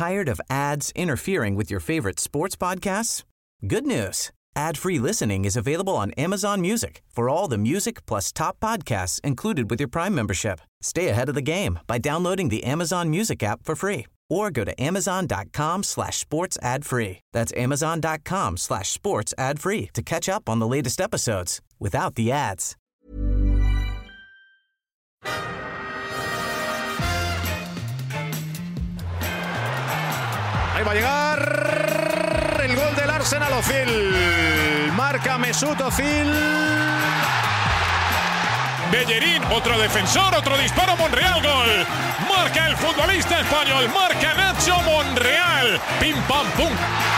Tired of ads interfering with your favorite sports podcasts? Good news. Ad-free listening is available on Amazon Music for all the music plus top podcasts included with your Prime membership. Stay ahead of the game by downloading the Amazon Music app for free or go to amazon.com/sports ad free. That's amazon.com/sports ad free to catch up on the latest episodes without the ads. Ahí va a llegar el gol del Arsenal. Ozil marca Mesut Ozil. Bellerín, otro defensor, otro disparo, Monreal, gol. Marca el futbolista español, marca Nacho Monreal. Pim pam pum.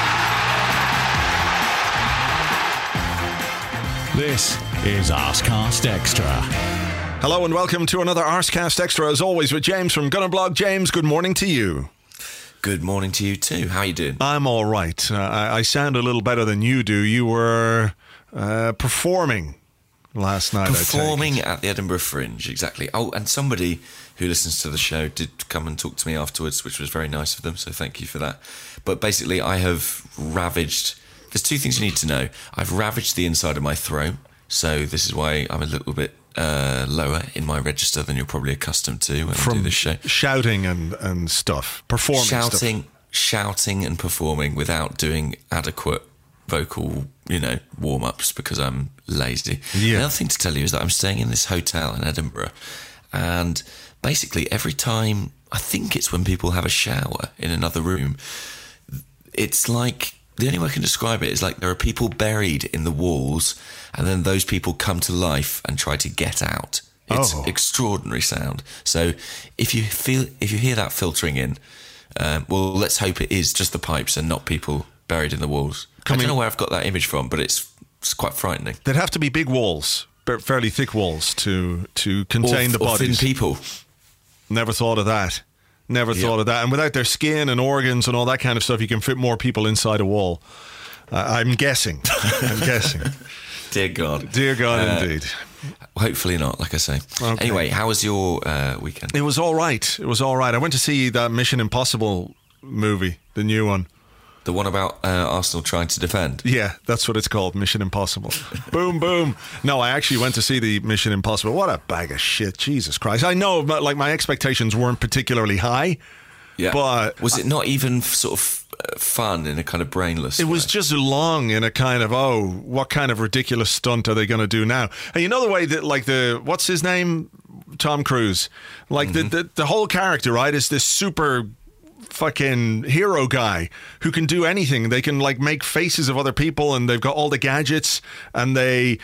This is Arscast Extra. Hello and welcome to another Arscast Extra, as always, with James from Gunnerblog. James, good morning to you. Good morning to you too. How are you doing? I'm all right. I sound a little better than you do. You were performing last night. Performing at the Edinburgh Fringe, exactly. Oh, and somebody who listens to the show did come and talk to me afterwards, which was very nice of them, so thank you for that. But basically, I have ravaged... There's two things you need to know. I've ravaged the inside of my throat, so this is why I'm a little bit lower in my register than you're probably accustomed to when I do this show. Shouting and stuff, performing shouting and performing without doing adequate vocal, warm-ups because I'm lazy. Yeah. The other thing to tell you is that I'm staying in this hotel in Edinburgh, and basically every time, I think it's when people have a shower in another room, it's like... The only way I can describe it is like there are people buried in the walls, and then those people come to life and try to get out. It's extraordinary sound. So if you hear that filtering in, well, let's hope it is just the pipes and not people buried in the walls. I don't know where I've got that image from, but it's quite frightening. There'd have to be big walls, fairly thick walls to contain the bodies. Or thin people. Never thought of that. Never thought of that. And without their skin and organs and all that kind of stuff, you can fit more people inside a wall. I'm guessing. Dear God. Dear God, indeed. Hopefully not, like I say. Okay. Anyway, how was your weekend? It was all right. I went to see that Mission Impossible movie, the new one. The one about Arsenal trying to defend? Yeah, that's what it's called, Mission Impossible. Boom, boom. No, I actually went to see the Mission Impossible. What a bag of shit, Jesus Christ. I know, but my expectations weren't particularly high. Yeah. But was it not even sort of fun in a kind of brainless way? It was just long in a kind of, what kind of ridiculous stunt are they going to do now? And you know the way that, what's his name? Tom Cruise. The whole character, right, is this super... fucking hero guy who can do anything. They can make faces of other people, and they've got all the gadgets, and they're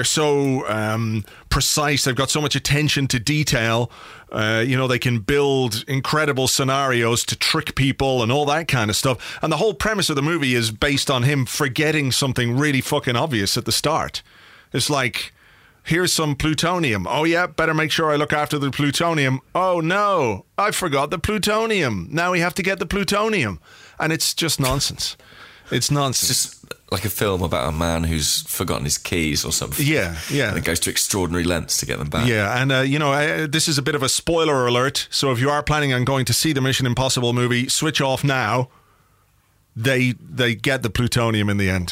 so precise. They've got so much attention to detail. They can build incredible scenarios to trick people and all that kind of stuff. And the whole premise of the movie is based on him forgetting something really fucking obvious at the start. It's like, here's some plutonium. Oh, yeah, better make sure I look after the plutonium. Oh, no, I forgot the plutonium. Now we have to get the plutonium. And it's just nonsense. It's nonsense. It's just like a film about a man who's forgotten his keys or something. Yeah. And it goes to extraordinary lengths to get them back. Yeah, and, this is a bit of a spoiler alert. So if you are planning on going to see the Mission Impossible movie, switch off now. They get the plutonium in the end.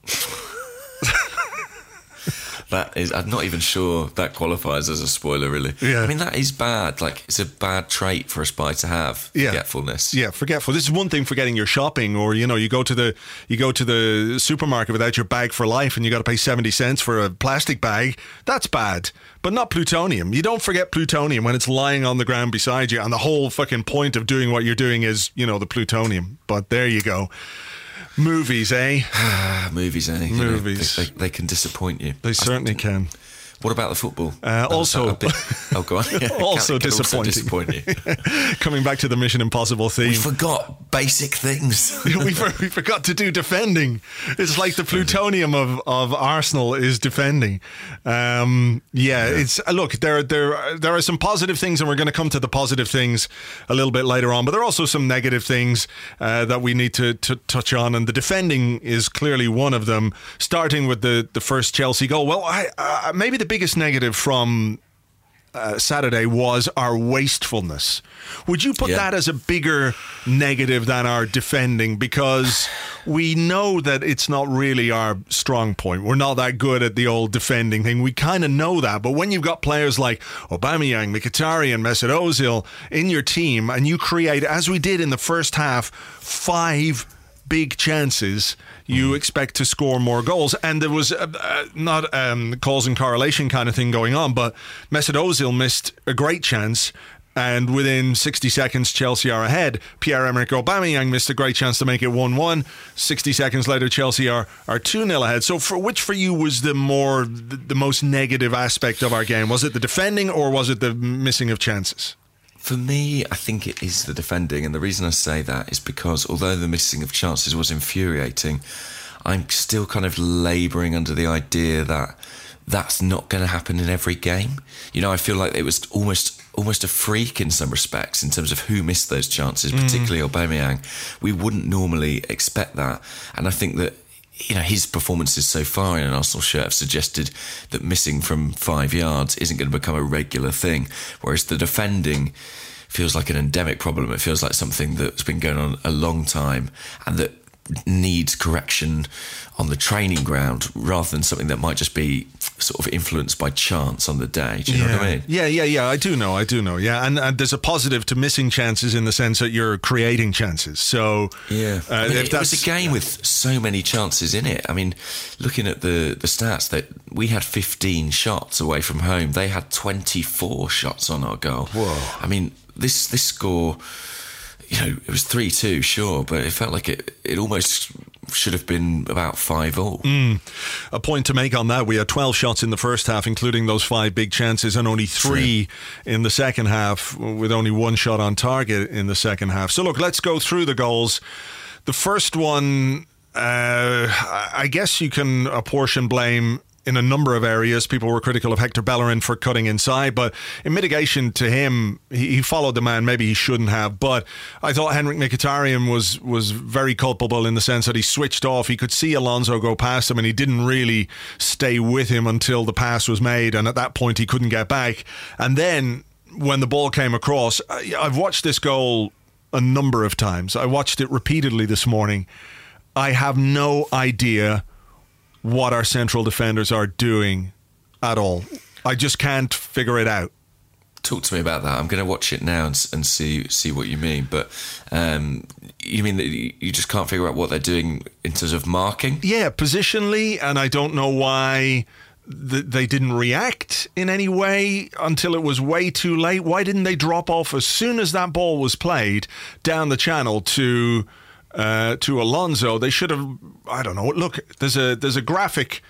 That is, I'm not even sure that qualifies as a spoiler, really. Yeah. I mean, that is bad. It's a bad trait for a spy to have. Forgetfulness. Yeah, forgetful. This is one thing forgetting your shopping, or you go to the supermarket without your bag for life, and you got to pay 70 cents for a plastic bag. That's bad, but not plutonium. You don't forget plutonium when it's lying on the ground beside you, and the whole fucking point of doing what you're doing is, the plutonium. But there you go. Movies, eh? Movies, eh? Movies. They can disappoint you. They certainly can. What about the football? Also, go on. Yeah, also can disappointing. Also disappoint you. Coming back to the Mission Impossible theme, we forgot basic things. we forgot to do defending. It's like the plutonium of Arsenal is defending. It's look. There are some positive things, and we're going to come to the positive things a little bit later on. But there are also some negative things that we need to touch on, and the defending is clearly one of them. Starting with the first Chelsea goal. Well, maybe the biggest negative from Saturday was our wastefulness. Would you put that as a bigger negative than our defending? Because we know that it's not really our strong point. We're not that good at the old defending thing. We kind of know that. But when you've got players like Aubameyang, Mkhitaryan, Mesut Ozil in your team, and you create, as we did in the first half, 5 big chances, you expect to score more goals. And there was not cause and correlation kind of thing going on, but Mesut Ozil missed a great chance, and within 60 seconds Chelsea are ahead. Pierre-Emerick Aubameyang missed a great chance to make it 1-1. 60 seconds later Chelsea are 2-0 ahead. So which for you was the most negative aspect of our game? Was it the defending, or was it the missing of chances? For me, I think it is the defending, and the reason I say that is because although the missing of chances was infuriating, I'm still kind of labouring under the idea that that's not going to happen in every game. You know, I feel like it was almost a freak in some respects in terms of who missed those chances, particularly Aubameyang. We wouldn't normally expect that, and I think that, you know, his performances so far in an Arsenal shirt have suggested that missing from 5 yards isn't going to become a regular thing, whereas the defending feels like an endemic problem. It feels like something that's been going on a long time and that needs correction on the training ground rather than something that might just be sort of influenced by chance on the day. Do you know what I mean? Yeah. I do know. Yeah, and there's a positive to missing chances in the sense that you're creating chances. So yeah, it was a game with so many chances in it. I mean, looking at the stats, that we had 15 shots away from home. They had 24 shots on our goal. Whoa! I mean, this score, you know, it was 3-2, sure, but it felt like it almost should have been about 5-5. A point to make on that: we had 12 shots in the first half, including those 5 big chances, and only 3 in the second half, with only 1 shot on target in the second half. So look, let's go through the goals. The first one, I guess you can apportion blame in a number of areas. People were critical of Hector Bellerin for cutting inside, but in mitigation to him, he followed the man. Maybe he shouldn't have, but I thought Henrik Mkhitaryan was very culpable in the sense that he switched off. He could see Alonso go past him and he didn't really stay with him until the pass was made, and at that point he couldn't get back. And then when the ball came across, I've watched this goal a number of times. I watched it repeatedly this morning. I have no idea what our central defenders are doing at all. I just can't figure it out. Talk to me about that. I'm going to watch it now and see what you mean. But you mean that you just can't figure out what they're doing in terms of marking? Yeah, positionally, and I don't know why they didn't react in any way until it was way too late. Why didn't they drop off as soon as that ball was played down the channel to Alonso? They should have, I don't know. Look, there's a graphic.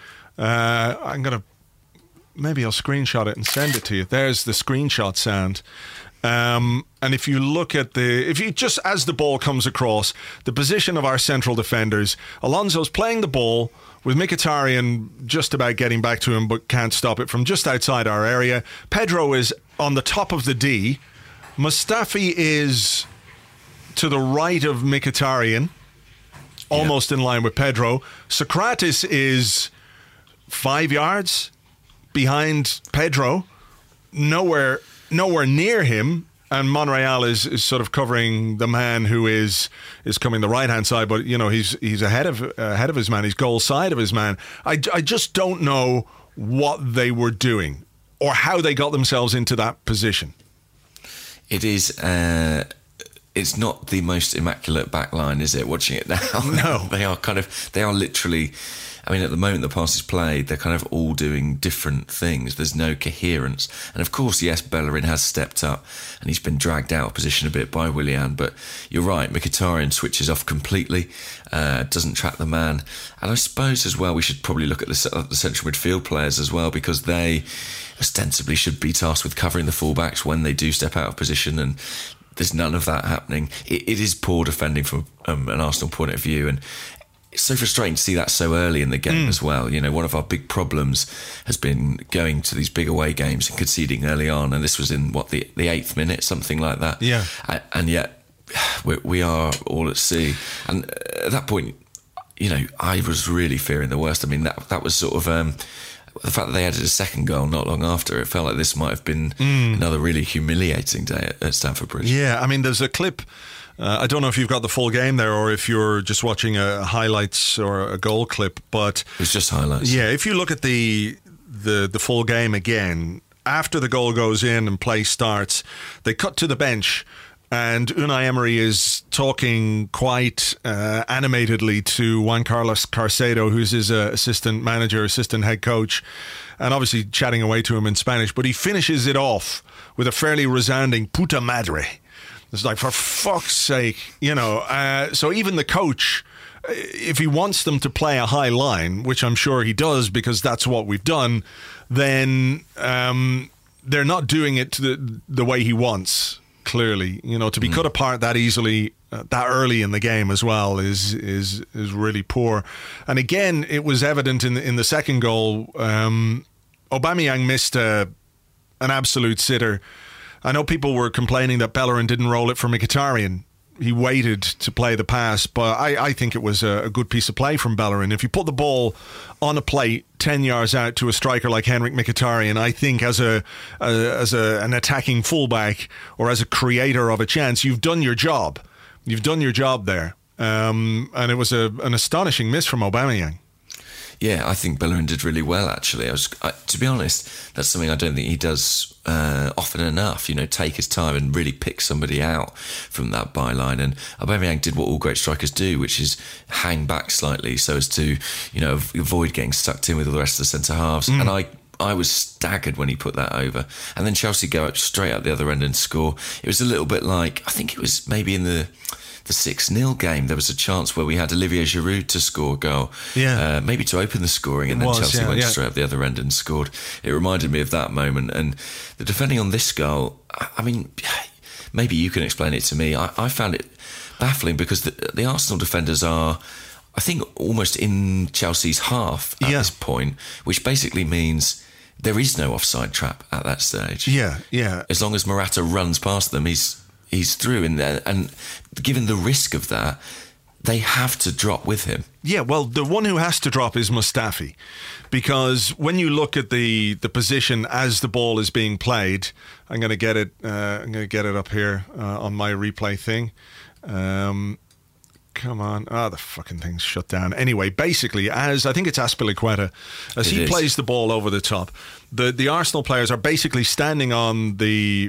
Maybe I'll screenshot it and send it to you. There's the screenshot sound. And if you look at just as the ball comes across, the position of our central defenders, Alonso's playing the ball with Mkhitaryan just about getting back to him, but can't stop it from just outside our area. Pedro is on the top of the D. Mustafi is to the right of Mkhitaryan, almost in line with Pedro. Socrates is 5 yards behind Pedro, nowhere near him, and Monreal is sort of covering the man who is coming the right hand side, but you know he's ahead of his man. He's goal side of his man. I just don't know what they were doing or how they got themselves into that position. It is. It's not the most immaculate back line, is it, watching it now? No. They are literally, I mean, at the moment the pass is played, they're kind of all doing different things. There's no coherence. And of course, yes, Bellerin has stepped up and he's been dragged out of position a bit by Willian, but you're right, Mkhitaryan switches off completely, doesn't track the man. And I suppose as well, we should probably look at the central midfield players as well, because they ostensibly should be tasked with covering the fullbacks when they do step out of position, and there's none of that happening. It is poor defending from an Arsenal point of view, and it's so frustrating to see that so early in the game as well. You know, one of our big problems has been going to these big away games and conceding early on, and this was in, the 8th minute, something like that. Yeah. And yet, we are all at sea. And at that point, you know, I was really fearing the worst. I mean, that was sort of the fact that they added a second goal not long after, it felt like this might have been another really humiliating day at Stamford Bridge. Yeah, I mean, there's a clip. I don't know if you've got the full game there or if you're just watching a highlights or a goal clip, but it's just highlights. Yeah, if you look at the full game again, after the goal goes in and play starts, they cut to the bench. And Unai Emery is talking quite animatedly to Juan Carlos Carcedo, who's his assistant manager, assistant head coach, and obviously chatting away to him in Spanish. But he finishes it off with a fairly resounding puta madre. It's like, for fuck's sake, so even the coach, if he wants them to play a high line, which I'm sure he does because that's what we've done, then they're not doing it to the way he wants. Clearly, to be cut apart that easily, that early in the game as well is really poor. And again, it was evident in the second goal. Aubameyang missed an absolute sitter. I know people were complaining that Bellerin didn't roll it for Mkhitaryan. He waited to play the pass, but I think it was a good piece of play from Bellerin. If you put the ball on a plate 10 yards out to a striker like Henrik Mkhitaryan, I think as an attacking fullback or as a creator of a chance, you've done your job. You've done your job there. And it was an astonishing miss from Aubameyang. Yeah, I think Bellerin did really well, actually. To be honest, that's something I don't think he does often enough, take his time and really pick somebody out from that byline. And Aubameyang did what all great strikers do, which is hang back slightly so as to, avoid getting stuck in with all the rest of the centre-halves. And I was staggered when he put that over. And then Chelsea go up straight out the other end and score. It was a little bit like, I think it was maybe in the 6-0 game, there was a chance where we had Olivier Giroud to score a goal, maybe to open the scoring, and then Chelsea went straight up the other end and scored. It reminded me of that moment. And the defending on this goal, I mean, maybe you can explain it to me. I found it baffling because the Arsenal defenders are, I think, almost in Chelsea's half at this point, which basically means there is no offside trap at that stage. Yeah. As long as Morata runs past them, he's through in there, and given the risk of that, they have to drop with him. Yeah, well, the one who has to drop is Mustafi, because when you look at the position as the ball is being played, I'm going to get it up here on my replay thing. Come on. The fucking thing's shut down. Anyway, basically, as I think it's Azpilicueta, as he plays the ball over the top, the Arsenal players are basically standing on the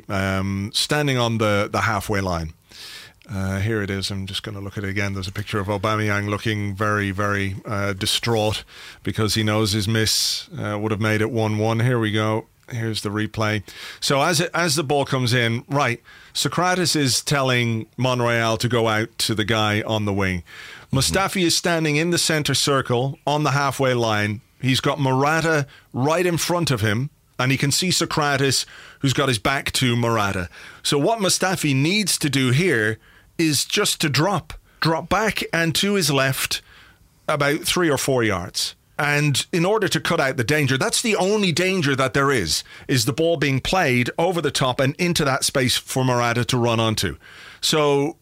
halfway line. Here it is. I'm just going to look at it again. There's a picture of Aubameyang looking very, very distraught because he knows his miss would have made it 1-1. Here we go. Here's the replay. So as the ball comes in, right, Socrates is telling Monreal to go out to the guy on the wing. Mustafi is standing in the centre circle on the halfway line. He's got Morata right in front of him, and he can see Socrates, who's got his back to Morata. So what Mustafi needs to do here is just to drop back and to his left about 3 or 4 yards. And in order to cut out the danger, that's the only danger that there is the ball being played over the top and into that space for Morata to run onto. So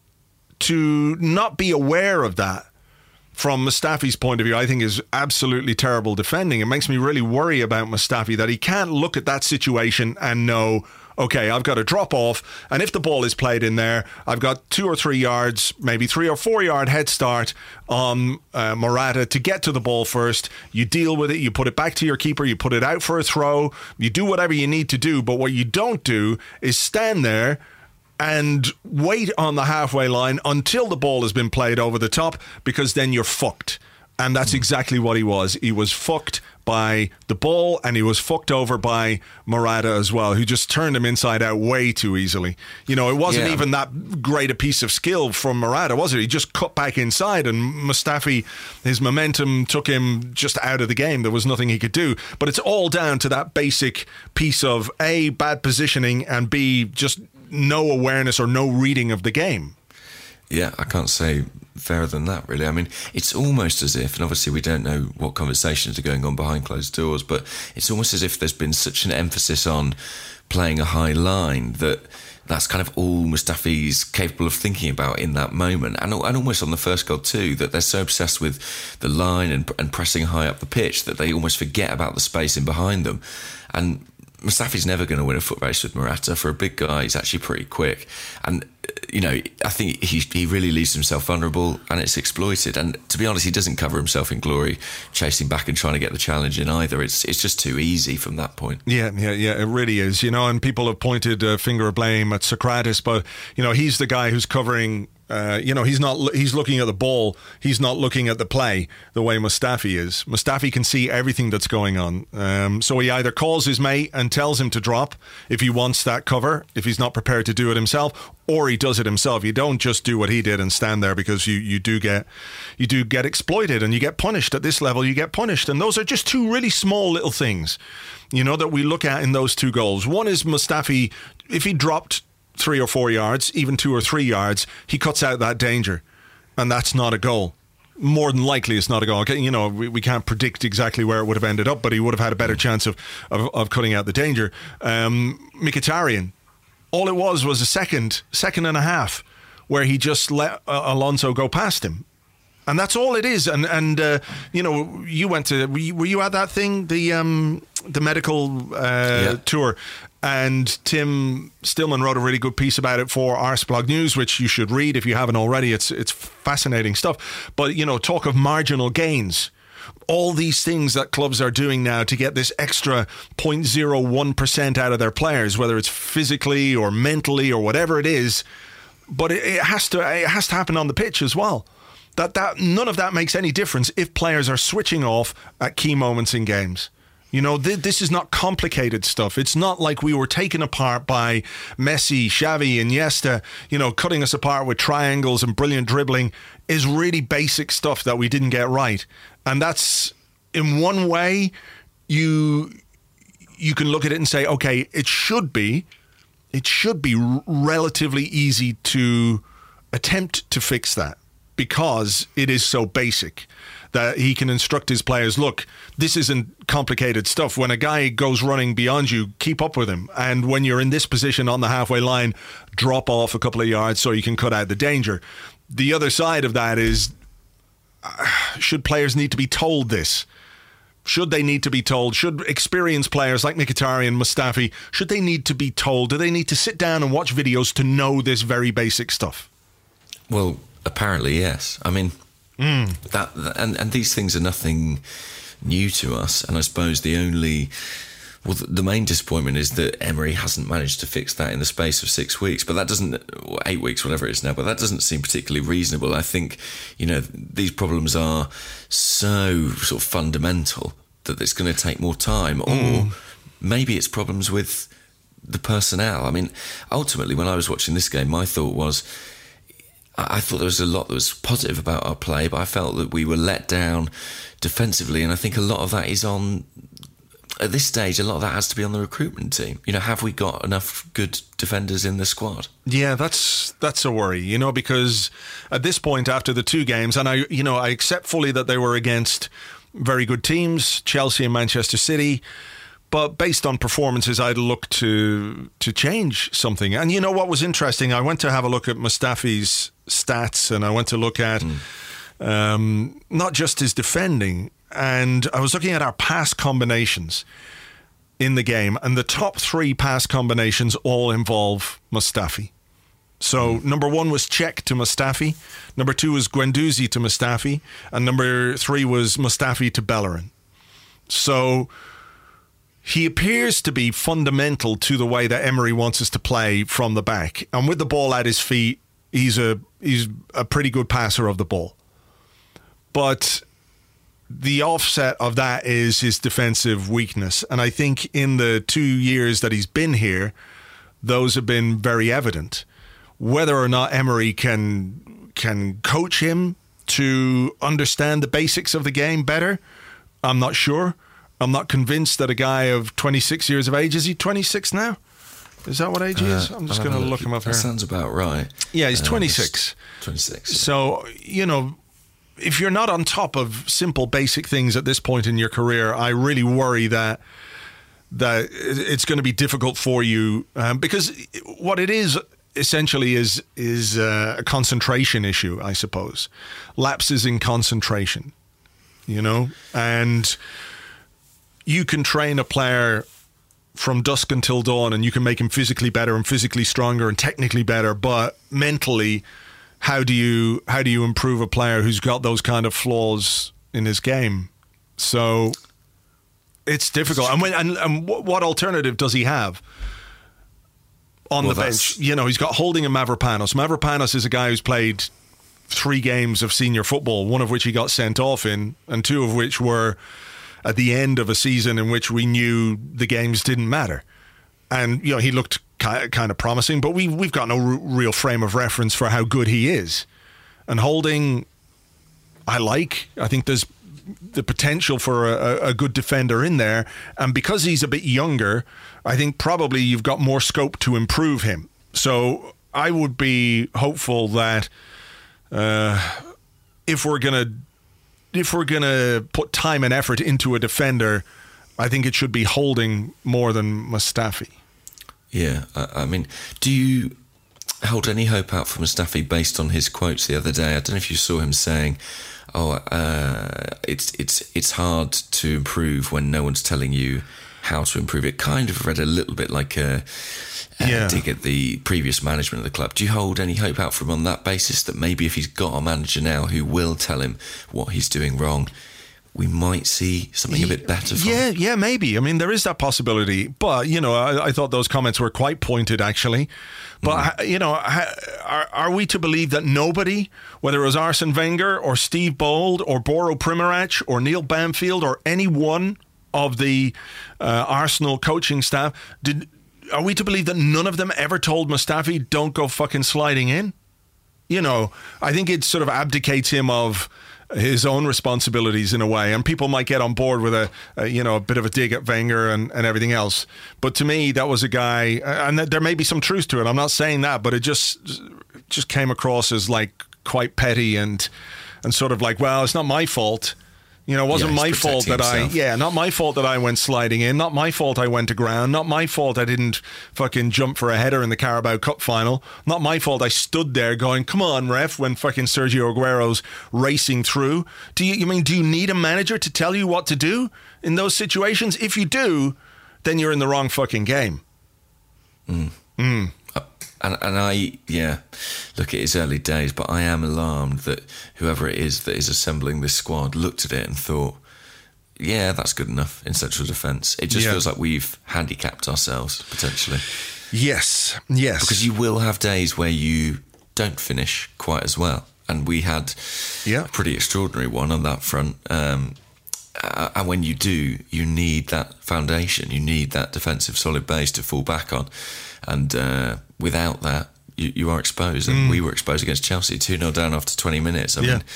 to not be aware of that from Mustafi's point of view, I think is absolutely terrible defending. It makes me really worry about Mustafi that he can't look at that situation and know, okay, I've got to drop off, and if the ball is played in there, I've got 2 or 3 yards, maybe 3 or 4 yard head start on Morata to get to the ball first. You deal with it, you put it back to your keeper, you put it out for a throw, you do whatever you need to do, but what you don't do is stand there and wait on the halfway line until the ball has been played over the top, because then you're fucked. And that's exactly what he was. He was fucked by the ball, and he was fucked over by Morata as well, who just turned him inside out way too easily. It wasn't even that great a piece of skill from Morata, was it? He just cut back inside, and Mustafi, his momentum took him just out of the game. There was nothing he could do. But it's all down to that basic piece of A, bad positioning, and B, just no awareness or no reading of the game. Yeah, I can't say fairer than that, really. I mean, it's almost as if, and obviously we don't know what conversations are going on behind closed doors, but it's almost as if there's been such an emphasis on playing a high line that that's kind of all Mustafi's capable of thinking about in that moment. And almost on the first goal too, that they're so obsessed with the line and pressing high up the pitch that they almost forget about the space in behind them. And Mustafi's never going to win a foot race with Morata. For a big guy, he's actually pretty quick. And, I think he really leaves himself vulnerable, and it's exploited. And to be honest, he doesn't cover himself in glory, chasing back and trying to get the challenge in either. It's just too easy from that point. Yeah, it really is. And people have pointed a finger of blame at Socrates, but, he's the guy who's covering... he's looking at the ball. He's not looking at the play the way Mustafi is. Mustafi can see everything that's going on. So he either calls his mate and tells him to drop if he wants that cover, if he's not prepared to do it himself, or he does it himself. You don't just do what he did and stand there, because you do get exploited and you get punished. At this level, you get punished. And those are just two really small little things, that we look at in those two goals. One is Mustafi, if he dropped 3 or 4 yards, even 2 or 3 yards, he cuts out that danger, and that's not a goal. More than likely, it's not a goal. Okay, we can't predict exactly where it would have ended up, but he would have had a better chance of cutting out the danger. Mkhitaryan, all it was a second and a half where he just let Alonso go past him. And that's all it is. And you went to... Were you at that thing, the medical tour? And Tim Stillman wrote a really good piece about it for Arseblog News, which you should read if you haven't already. It's fascinating stuff. But, talk of marginal gains. All these things that clubs are doing now to get this extra 0.01% out of their players, whether it's physically or mentally or whatever it is. But it has to happen on the pitch as well. That none of that makes any difference if players are switching off at key moments in games. This is not complicated stuff. It's not like we were taken apart by Messi, Xavi, Iniesta, cutting us apart with triangles and brilliant dribbling. Is really basic stuff that we didn't get right. And that's, in one way, you can look at it and say, okay, it should be relatively easy to attempt to fix that, because it is so basic that he can instruct his players, look, this isn't complicated stuff. When a guy goes running beyond you, keep up with him. And when you're in this position on the halfway line, drop off a couple of yards so you can cut out the danger. The other side of that is, should players need to be told this? Should they need to be told? Should experienced players like Mkhitaryan, Mustafi, should they need to be told? Do they need to sit down and watch videos to know this very basic stuff? Well, apparently, yes. I mean, that and these things are nothing new to us. And I suppose the main disappointment is that Emery hasn't managed to fix that in the space of 6 weeks. But that doesn't, 8 weeks, whatever it is now. But that doesn't seem particularly reasonable. I think, these problems are so sort of fundamental that it's going to take more time. Or maybe it's problems with the personnel. I mean, ultimately, when I was watching this game, my thought was, I thought there was a lot that was positive about our play, but I felt that we were let down defensively, and I think a lot of that is on, at this stage, a lot of that has to be on the recruitment team. Have we got enough good defenders in the squad? Yeah, that's a worry, because at this point, after the 2 games, and I accept fully that they were against very good teams, Chelsea and Manchester City, but based on performances, I'd look to change something. And what was interesting? I went to have a look at Mustafi's stats, and I went to look at not just his defending. And I was looking at our pass combinations in the game, and the top 3 pass combinations all involve Mustafi. So number 1 was Cech to Mustafi, number 2 was Guendouzi to Mustafi, and number 3 was Mustafi to Bellerin. So he appears to be fundamental to the way that Emery wants us to play from the back. And with the ball at his feet, he's a pretty good passer of the ball. But the offset of that is his defensive weakness. And I think in the 2 years that he's been here, those have been very evident. Whether or not Emery can coach him to understand the basics of the game better, I'm not sure. I'm not convinced that a guy of 26 years of age, is he 26 now? Is that what age he is? I'm just going to look him up here. That sounds about right. Yeah, he's 26. 26. So, if you're not on top of simple basic things at this point in your career, I really worry that that it's going to be difficult for you because what it is essentially is a concentration issue, I suppose. Lapses in concentration, and you can train a player from dusk until dawn and you can make him physically better and physically stronger and technically better, but mentally, how do you improve a player who's got those kind of flaws in his game? So it's difficult. And what alternative does he have on the bench? He's got Holding and Mavropanos. Mavropanos is a guy who's played 3 games of senior football, one of which he got sent off in, and 2 of which were at the end of a season in which we knew the games didn't matter. And, he looked kind of promising, but we've got no real frame of reference for how good he is. And Holding, I think there's the potential for a good defender in there. And because he's a bit younger, I think probably you've got more scope to improve him. So I would be hopeful that if we're going to put time and effort into a defender, I think it should be Holding more than Mustafi. Yeah, I mean, do you hold any hope out for Mustafi based on his quotes the other day? I don't know if you saw him saying, it's hard to improve when no one's telling you how to improve. It kind of read a little bit like a dig at the previous management of the club. Do you hold any hope out for him on that basis, that maybe if he's got a manager now who will tell him what he's doing wrong, we might see something a bit better from him? Yeah, maybe. I mean, there is that possibility. But, I thought those comments were quite pointed, actually. But, are we to believe that nobody, whether it was Arsene Wenger or Steve Bold or Boro Primorac or Neil Banfield or any one of the Arsenal coaching staff, are we to believe that none of them ever told Mustafi, don't go fucking sliding in? I think it sort of abdicates him of his own responsibilities in a way, and people might get on board with a bit of a dig at Wenger and everything else. But to me, that was a guy, and there may be some truth to it. I'm not saying that, but it just came across as like quite petty and sort of like, well, it's not my fault. It wasn't my fault that not my fault that I went sliding in, not my fault I went to ground, not my fault I didn't fucking jump for a header in the Carabao Cup final, not my fault I stood there going, come on, ref, when fucking Sergio Aguero's racing through. Do you need a manager to tell you what to do in those situations? If you do, then you're in the wrong fucking game. Look, it is early days, but I am alarmed that whoever it is that is assembling this squad looked at it and thought, yeah, that's good enough in central defence. It just feels like we've handicapped ourselves, potentially. Yes. Because you will have days where you don't finish quite as well. And we had a pretty extraordinary one on that front. And when you do, you need that foundation. You need that defensive solid base to fall back on. And without that, you are exposed. And we were exposed against Chelsea, 2-0 down after 20 minutes. I mean,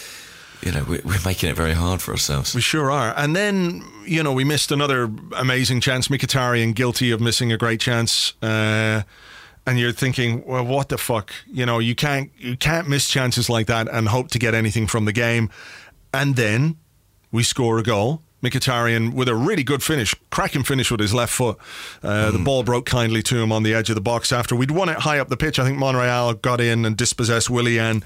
we're making it very hard for ourselves. We sure are. And then, we missed another amazing chance. Mkhitaryan guilty of missing a great chance. And you're thinking, well, what the fuck? You can't miss chances like that and hope to get anything from the game. And then we score a goal. Mkhitaryan with a really good finish, cracking finish with his left foot. The ball broke kindly to him on the edge of the box after we'd won it high up the pitch. I think Monreal got in and dispossessed Willian.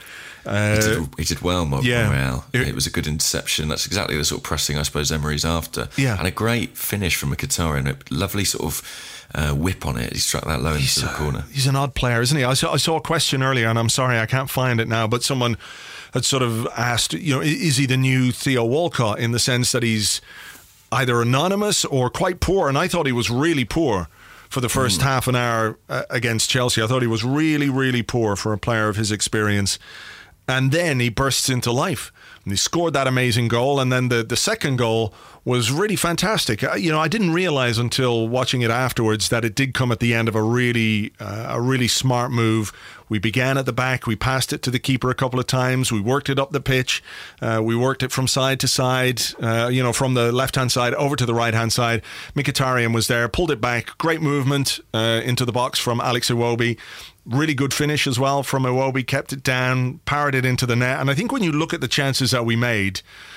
He did well, Monreal. It was a good interception. That's exactly the sort of pressing I suppose Emery's after. Yeah. And a great finish from Mkhitaryan. A lovely sort of whip on it. He struck that low into the corner. He's an odd player, isn't he? I saw a question earlier, and I'm sorry I can't find it now, but someone had sort of asked, is he the new Theo Walcott, in the sense that he's either anonymous or quite poor? And I thought he was really poor for the first half an hour against Chelsea. I thought he was really, really poor for a player of his experience. And then he bursts into life. And he scored that amazing goal. And then the second goal was really fantastic. I didn't realise until watching it afterwards that it did come at the end of a really smart move. We began at the back. We passed it to the keeper a couple of times. We worked it up the pitch. We worked it from side to side, from the left-hand side over to the right-hand side. Mkhitaryan was there, pulled it back. Great movement into the box from Alex Iwobi. Really good finish as well from Iwobi. Kept it down, powered it into the net. And I think when you look at the chances that we made,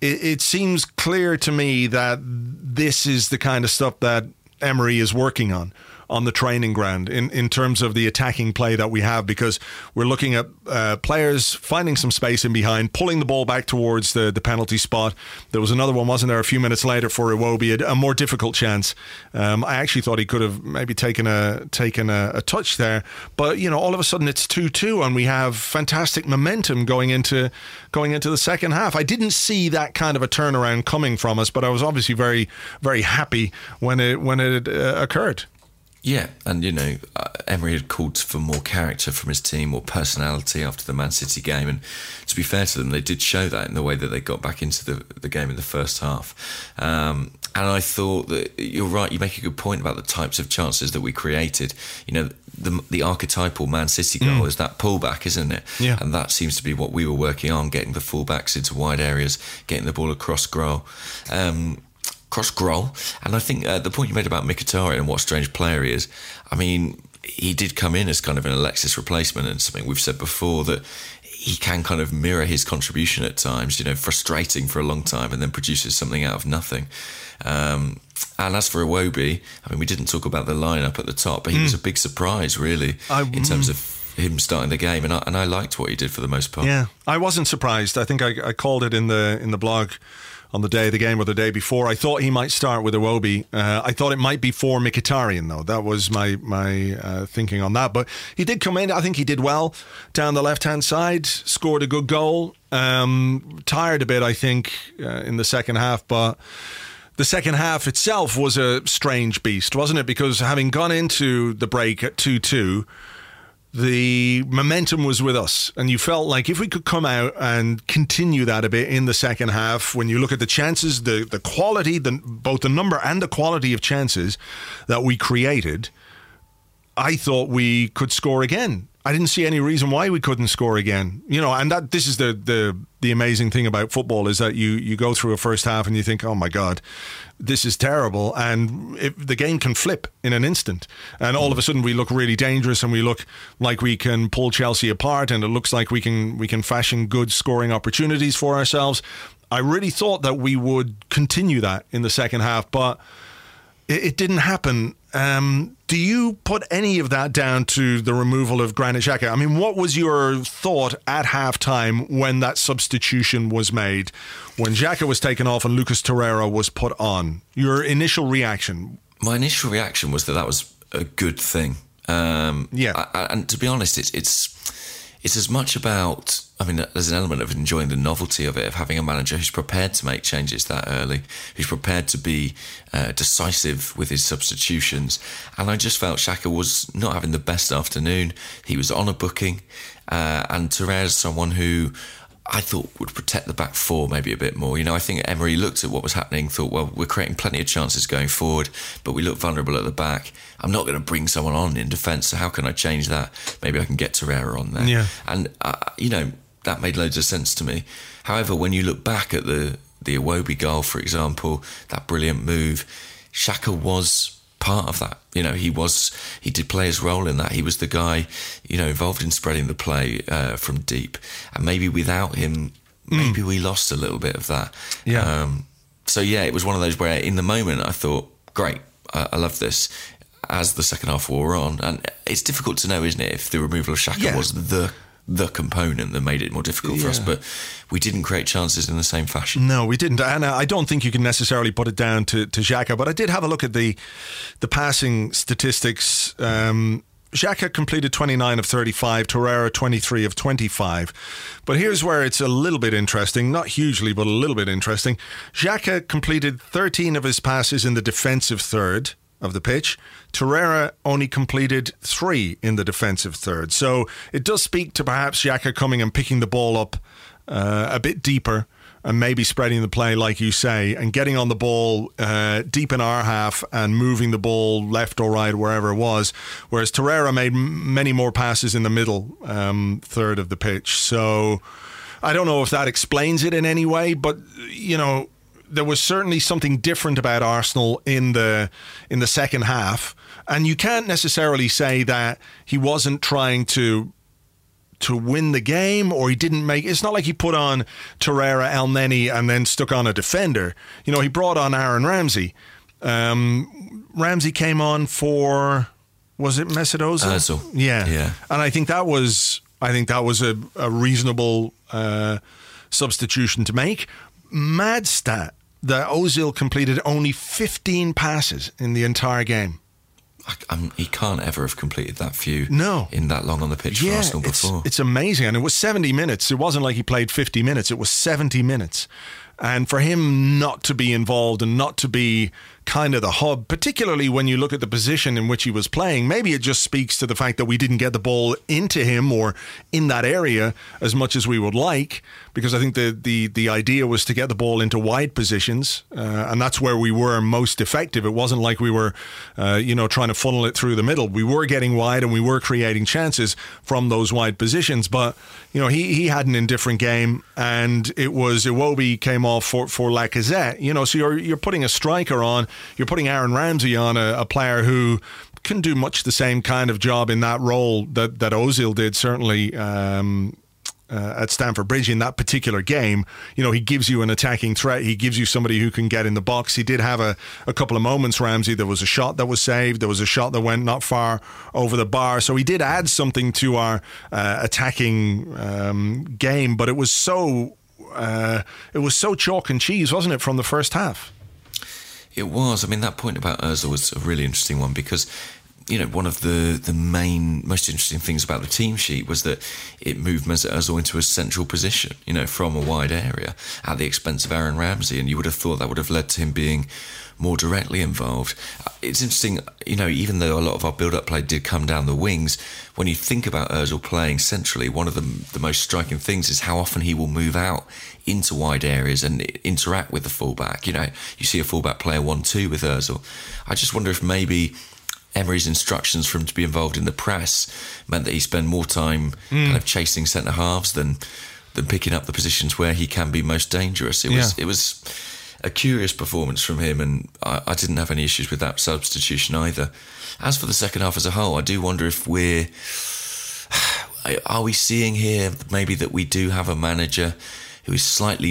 it seems clear to me that this is the kind of stuff that Emery is working on the training ground in terms of the attacking play that we have, because we're looking at players finding some space in behind, pulling the ball back towards the penalty spot. There was another one, wasn't there, a few minutes later for Iwobi, a more difficult chance. I actually thought he could have maybe taken a touch there, but all of a sudden it's 2-2 and we have fantastic momentum going into the second half. I didn't see that kind of a turnaround coming from us, but I was obviously very, very happy when it occurred. Yeah, and Emery had called for more character from his team, more personality after the Man City game, and to be fair to them, they did show that in the way that they got back into the game in the first half. And I thought that you're right, you make a good point about the types of chances that we created. The archetypal Man City goal is that pullback, isn't it? Yeah. And that seems to be what we were working on, getting the fullbacks into wide areas, getting the ball across goal. And I think the point you made about Mkhitaryan and what a strange player he is, I mean, he did come in as kind of an Alexis replacement, and something we've said before, that he can kind of mirror his contribution at times, frustrating for a long time and then produces something out of nothing. And as for Iwobi, I mean, we didn't talk about the lineup at the top, but he was a big surprise, really, in terms of him starting the game, and I liked what he did for the most part. Yeah, I wasn't surprised. I think I called it in the blog on the day of the game or the day before. I thought he might start with Iwobi. I thought it might be for Mkhitaryan, though. That was my thinking on that. But he did come in. I think he did well down the left-hand side, scored a good goal. Tired a bit, I think, in the second half, but the second half itself was a strange beast, wasn't it? Because having gone into the break at 2-2, the momentum was with us, and you felt like if we could come out and continue that a bit in the second half, when you look at the chances, the quality, both the number and the quality of chances that we created, I thought we could score again. I didn't see any reason why we couldn't score again. And this is the amazing thing about football, is that you go through a first half and you think, oh my God, this is terrible, and the game can flip in an instant, and all of a sudden we look really dangerous and we look like we can pull Chelsea apart, and it looks like we can fashion good scoring opportunities for ourselves. I really thought that we would continue that in the second half, but it didn't happen. Do you put any of that down to the removal of Granit Xhaka? I mean, what was your thought at halftime when that substitution was made, when Xhaka was taken off and Lucas Torreira was put on? Your initial reaction? My initial reaction was that was a good thing. And to be honest, it's as much about, I mean, there's an element of enjoying the novelty of it, of having a manager who's prepared to make changes that early, who's prepared to be decisive with his substitutions. And I just felt Xhaka was not having the best afternoon. He was on a booking, and Torreira's someone who I thought would protect the back four maybe a bit more. I think Emery looked at what was happening, thought, well, we're creating plenty of chances going forward, but we look vulnerable at the back. I'm not going to bring someone on in defence, so how can I change that? Maybe I can get Torreira on there. Yeah. And, that made loads of sense to me. However, when you look back at the Iwobi goal, for example, that brilliant move, Xhaka was part of that. He did play his role in that. He was the guy, involved in spreading the play from deep. And maybe without him, maybe we lost a little bit of that. Yeah. It was one of those where in the moment I thought, great, I love this. As the second half wore on, and it's difficult to know, isn't it, if the removal of Xhaka was the component that made it more difficult for us, but we didn't create chances in the same fashion. No, we didn't, and I don't think you can necessarily put it down to Xhaka, but I did have a look at the passing statistics. Xhaka completed 29 of 35, Torreira 23 of 25. But here's where it's a little bit interesting, not hugely, but a little bit interesting. Xhaka completed 13 of his passes in the defensive third of the pitch. Torreira only completed 3 in the defensive third. So it does speak to perhaps Xhaka coming and picking the ball up a bit deeper and maybe spreading the play, like you say, and getting on the ball deep in our half and moving the ball left or right, wherever it was, whereas Torreira made many more passes in the middle third of the pitch. So I don't know if that explains it in any way, but, there was certainly something different about Arsenal in the second half, and you can't necessarily say that he wasn't trying to win the game, or he didn't make. It's not like he put on Torreira, Elneny, and then stuck on a defender. You know, he brought on Aaron Ramsey. Ramsey came on for, was it Mesut Ozil? Yeah. And I think that was a reasonable substitution to make. Mad stat that Ozil completed only 15 passes in the entire game. He can't ever have completed that few in that long on the pitch for Arsenal before. It's amazing. And it was 70 minutes. It wasn't like he played 50 minutes. It was 70 minutes. And for him not to be involved and not to be kind of the hub, particularly when you look at the position in which he was playing, maybe it just speaks to the fact that we didn't get the ball into him or in that area as much as we would like, because I think the idea was to get the ball into wide positions, and that's where we were most effective. It wasn't like we were trying to funnel it through the middle. We were getting wide and we were creating chances from those wide positions, but he had an indifferent game, and it was Iwobi came off for Lacazette. So you're putting a striker on. You're putting Aaron Ramsey on, a player who can do much the same kind of job in that role that Ozil did, certainly at Stamford Bridge in that particular game. He gives you an attacking threat. He gives you somebody who can get in the box. He did have a couple of moments, Ramsey. There was a shot that was saved. There was a shot that went not far over the bar. So he did add something to our attacking game, but it was so chalk and cheese, wasn't it, from the first half? It was. I mean, that point about Ozil was a really interesting one because, one of the most interesting things about the team sheet was that it moved Mesut Ozil into a central position, from a wide area at the expense of Aaron Ramsey. And you would have thought that would have led to him being more directly involved. It's interesting, even though a lot of our build-up play did come down the wings, when you think about Ozil playing centrally, one of the most striking things is how often he will move out into wide areas and interact with the fullback. You see a fullback play a 1-2 with Ozil. I just wonder if maybe Emery's instructions for him to be involved in the press meant that he spent more time kind of chasing centre-halves than picking up the positions where he can be most dangerous. It was a curious performance from him, and I didn't have any issues with that substitution either. As for the second half as a whole, I do wonder if are we seeing here maybe that we do have a manager who is significantly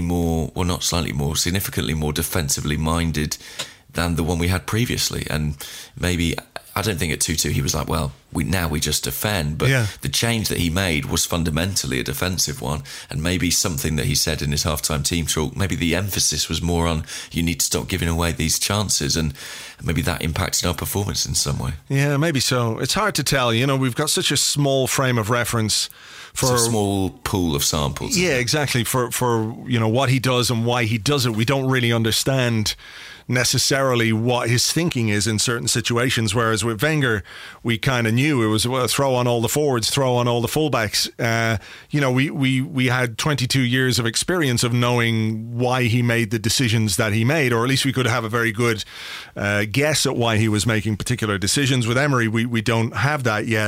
more defensively minded than the one we had previously. And maybe, I don't think at 2-2 he was like, well, we just defend. But the change that he made was fundamentally a defensive one. And maybe something that he said in his halftime team talk, maybe the emphasis was more on, you need to stop giving away these chances. And maybe that impacted our performance in some way. Yeah, maybe so. It's hard to tell. We've got such a small frame of reference. For a small pool of samples. Yeah, exactly. For what he does and why he does it. We don't really understand necessarily what his thinking is in certain situations, whereas with Wenger we kind of knew it was, well, throw on all the forwards, throw on all the fullbacks. We had 22 years of experience of knowing why he made the decisions that he made, or at least we could have a very good guess at why he was making particular decisions. With Emery we don't have that yet.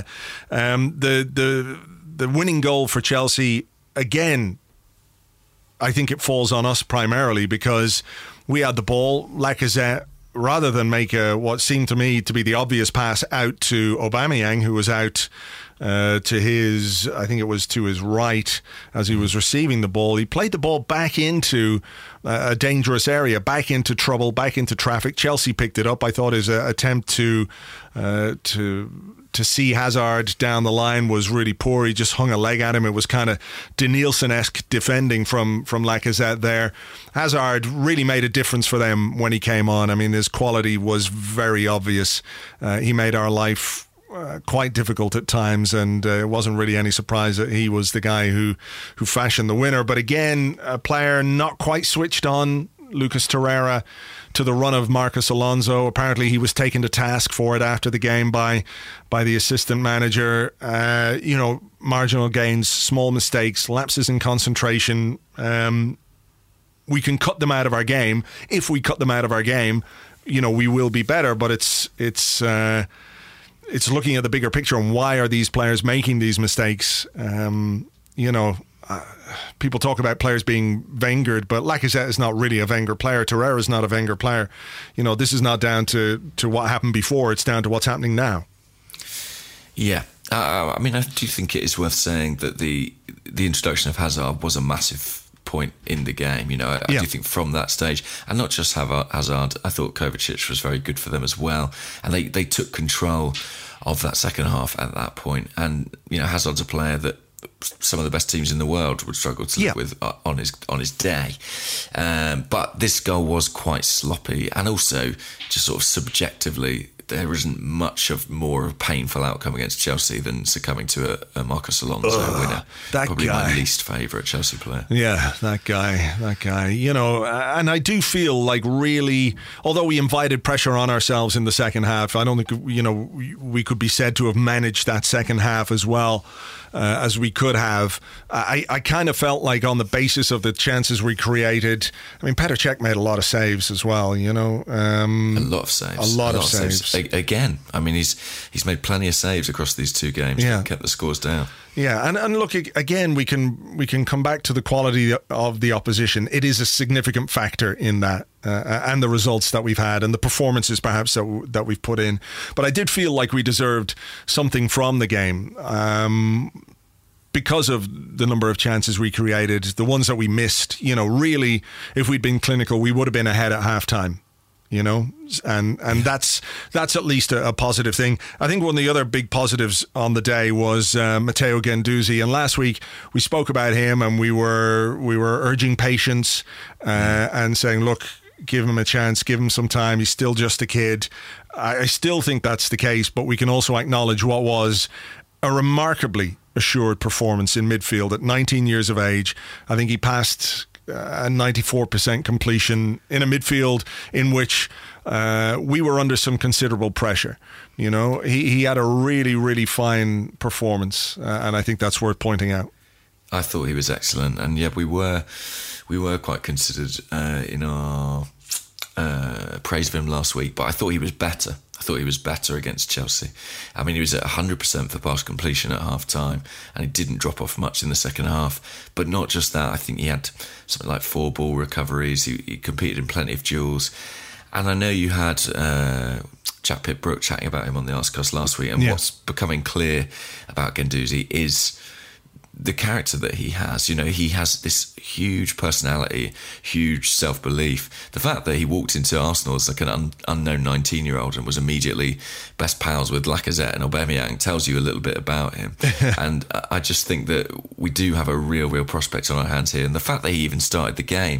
The winning goal for Chelsea, again, I think it falls on us primarily because we had the ball. Lacazette, rather than make what seemed to me to be the obvious pass out to Aubameyang, who was out to his right as he was receiving the ball, he played the ball back into a dangerous area, back into trouble, back into traffic. Chelsea picked it up. I thought his attempt to see Hazard down the line was really poor. He just hung a leg at him. It was kind of Denilson-esque defending from Lacazette there. Hazard really made a difference for them when he came on. I mean, his quality was very obvious. He made our life quite difficult at times, and it wasn't really any surprise that he was the guy who fashioned the winner. But again, a player not quite switched on, Lucas Torreira, to the run of Marcos Alonso. Apparently he was taken to task for it after the game by the assistant manager. Marginal gains, small mistakes, lapses in concentration. We can cut them out of our game. If we cut them out of our game, we will be better. But it's looking at the bigger picture and why are these players making these mistakes. People talk about players being Wengered, but Lacazette is not really a Wenger player. Torreira is not a Wenger player. This is not down to what happened before. It's down to what's happening now. Yeah, I mean, I do think it is worth saying that the introduction of Hazard was a massive point in the game. You know, I do think from that stage, and not just Hazard, I thought Kovacic was very good for them as well, and they took control of that second half at that point. And you know, Hazard's a player that some of the best teams in the world would struggle to live with on his day. But this goal was quite sloppy, and also just sort of subjectively, there isn't much of more painful outcome against Chelsea than succumbing to a Marcos Alonso winner. That probably guy. my least favourite Chelsea player. Yeah, that guy. You know, and I do feel like really, although we invited pressure on ourselves in the second half, I don't think, you know, we could be said to have managed that second half as well as we could have. I kind of felt like on the basis of the chances we created, I mean, Petr Cech made a lot of saves as well, you know. A lot of saves. A lot of saves. Again, I mean, he's made plenty of saves across these two games and kept the scores down. Yeah, and look, again, we can come back to the quality of the opposition. It is a significant factor in that, and the results that we've had and the performances perhaps that we've put in. But I did feel like we deserved something from the game because of the number of chances we created, the ones that we missed. You know, really, if we'd been clinical, we would have been ahead at halftime. You know, and that's at least a positive thing. I think one of the other big positives on the day was Matteo Guendouzi. And last week we spoke about him, and we were urging patience and saying, look, give him a chance, give him some time. He's still just a kid. I still think that's the case, but we can also acknowledge what was a remarkably assured performance in midfield at 19 years of age. I think he passed a 94% completion in a midfield in which we were under some considerable pressure. You know, he had a really, really fine performance, and I think that's worth pointing out. I thought he was excellent, and yeah, we were quite considered in our praise of him last week, but I thought he was better. I thought he was better against Chelsea. I mean, he was at 100% for pass completion at half-time, and he didn't drop off much in the second half. But not just that, I think he had something like 4 ball recoveries. He competed in plenty of duels. And I know you had Jack Pitt-Brook chatting about him on the Arsecast last week, and what's becoming clear about Guendouzi is the character that he has. You know, he has this huge personality, huge self-belief. The fact that he walked into Arsenal as like an unknown 19-year-old and was immediately best pals with Lacazette and Aubameyang tells you a little bit about him. And I just think that we do have a real prospect on our hands here. And the fact that he even started the game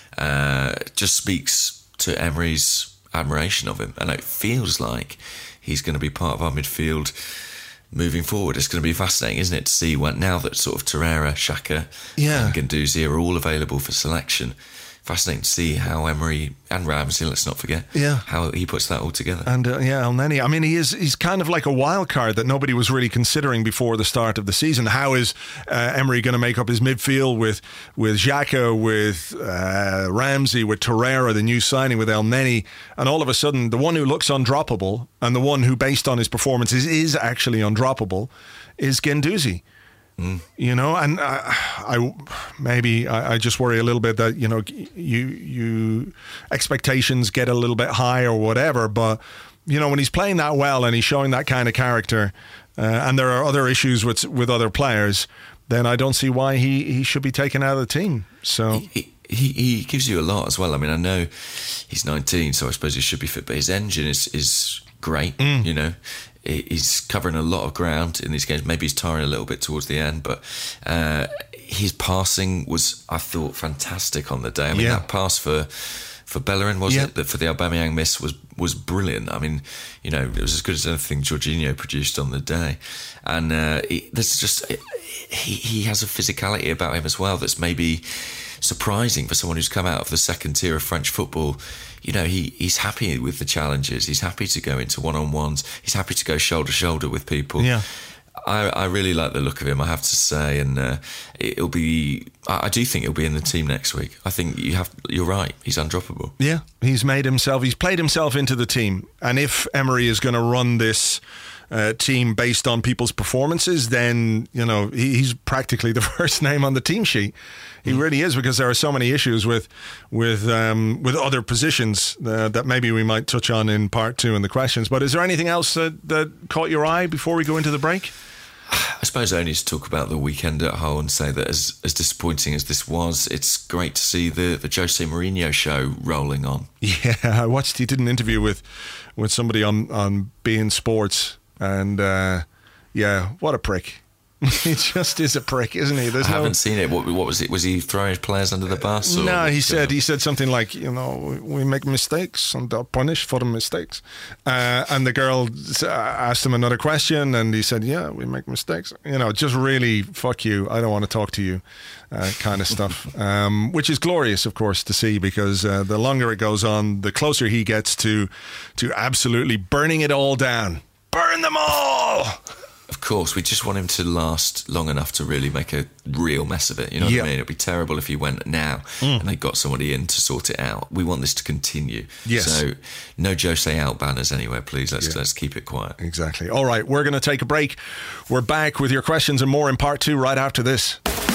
just speaks to Emery's admiration of him. And it feels like he's going to be part of our midfield moving forward. It's going to be fascinating, isn't it, to see now that sort of Torreira, Xhaka and Guendouzi are all available for selection. Fascinating to see how Emery and Ramsey, let's not forget, how he puts that all together. And Elneny, I mean, he's kind of like a wild card that nobody was really considering before the start of the season. How is Emery going to make up his midfield with Xhaka, with Ramsey, with Torreira, the new signing with Elneny, and all of a sudden the one who looks undroppable and the one who, based on his performances, is actually undroppable is Guendouzi. You know, and I just worry a little bit that, you know, you expectations get a little bit high or whatever, but you know, when he's playing that well and he's showing that kind of character, and there are other issues with other players, then I don't see why he should be taken out of the team. So he gives you a lot as well. I mean, I know he's 19, so I suppose he should be fit, but his engine is great. You know, he's covering a lot of ground in these games. Maybe he's tiring a little bit towards the end, but his passing was, I thought, fantastic on the day. I mean, that pass for Bellerin, was it? That for the Aubameyang miss was brilliant. I mean, you know, it was as good as anything Jorginho produced on the day. And there's just he has a physicality about him as well that's maybe surprising for someone who's come out of the second tier of French football. You know, he's happy with the challenges. He's happy to go into one-on-ones. He's happy to go shoulder-to-shoulder with people. Yeah. I really like the look of him, I have to say, and it'll be. I do think he'll be in the team next week. I think you're right. He's undroppable. Yeah, he's played himself into the team, and if Emery is going to run this team based on people's performances, then you know he's practically the first name on the team sheet. He really is, because there are so many issues with other positions that maybe we might touch on in part 2 in the questions. But is there anything else that caught your eye before we go into the break? I suppose only to talk about the weekend at whole and say that as disappointing as this was, it's great to see the Jose Mourinho show rolling on. Yeah, I watched. He did an interview with somebody on beIN Sports, and yeah, what a prick. He just is a prick, isn't he? I haven't seen it. What was it? Was he throwing his players under the bus? No, he said something like, we make mistakes and they're punished for the mistakes. And the girl asked him another question, and he said, yeah, we make mistakes. Just really, fuck you, I don't want to talk to you, kind of stuff. Which is glorious, of course, to see, because the longer it goes on, the closer he gets to absolutely burning it all down. Burn them all! Of course, we just want him to last long enough to really make a real mess of it. You know what I mean? It'd be terrible if he went now and they got somebody in to sort it out. We want this to continue. Yes. So no Jose out banners anywhere, please. Let's keep it quiet. Exactly. All right, we're going to take a break. We're back with your questions and more in part 2 right after this.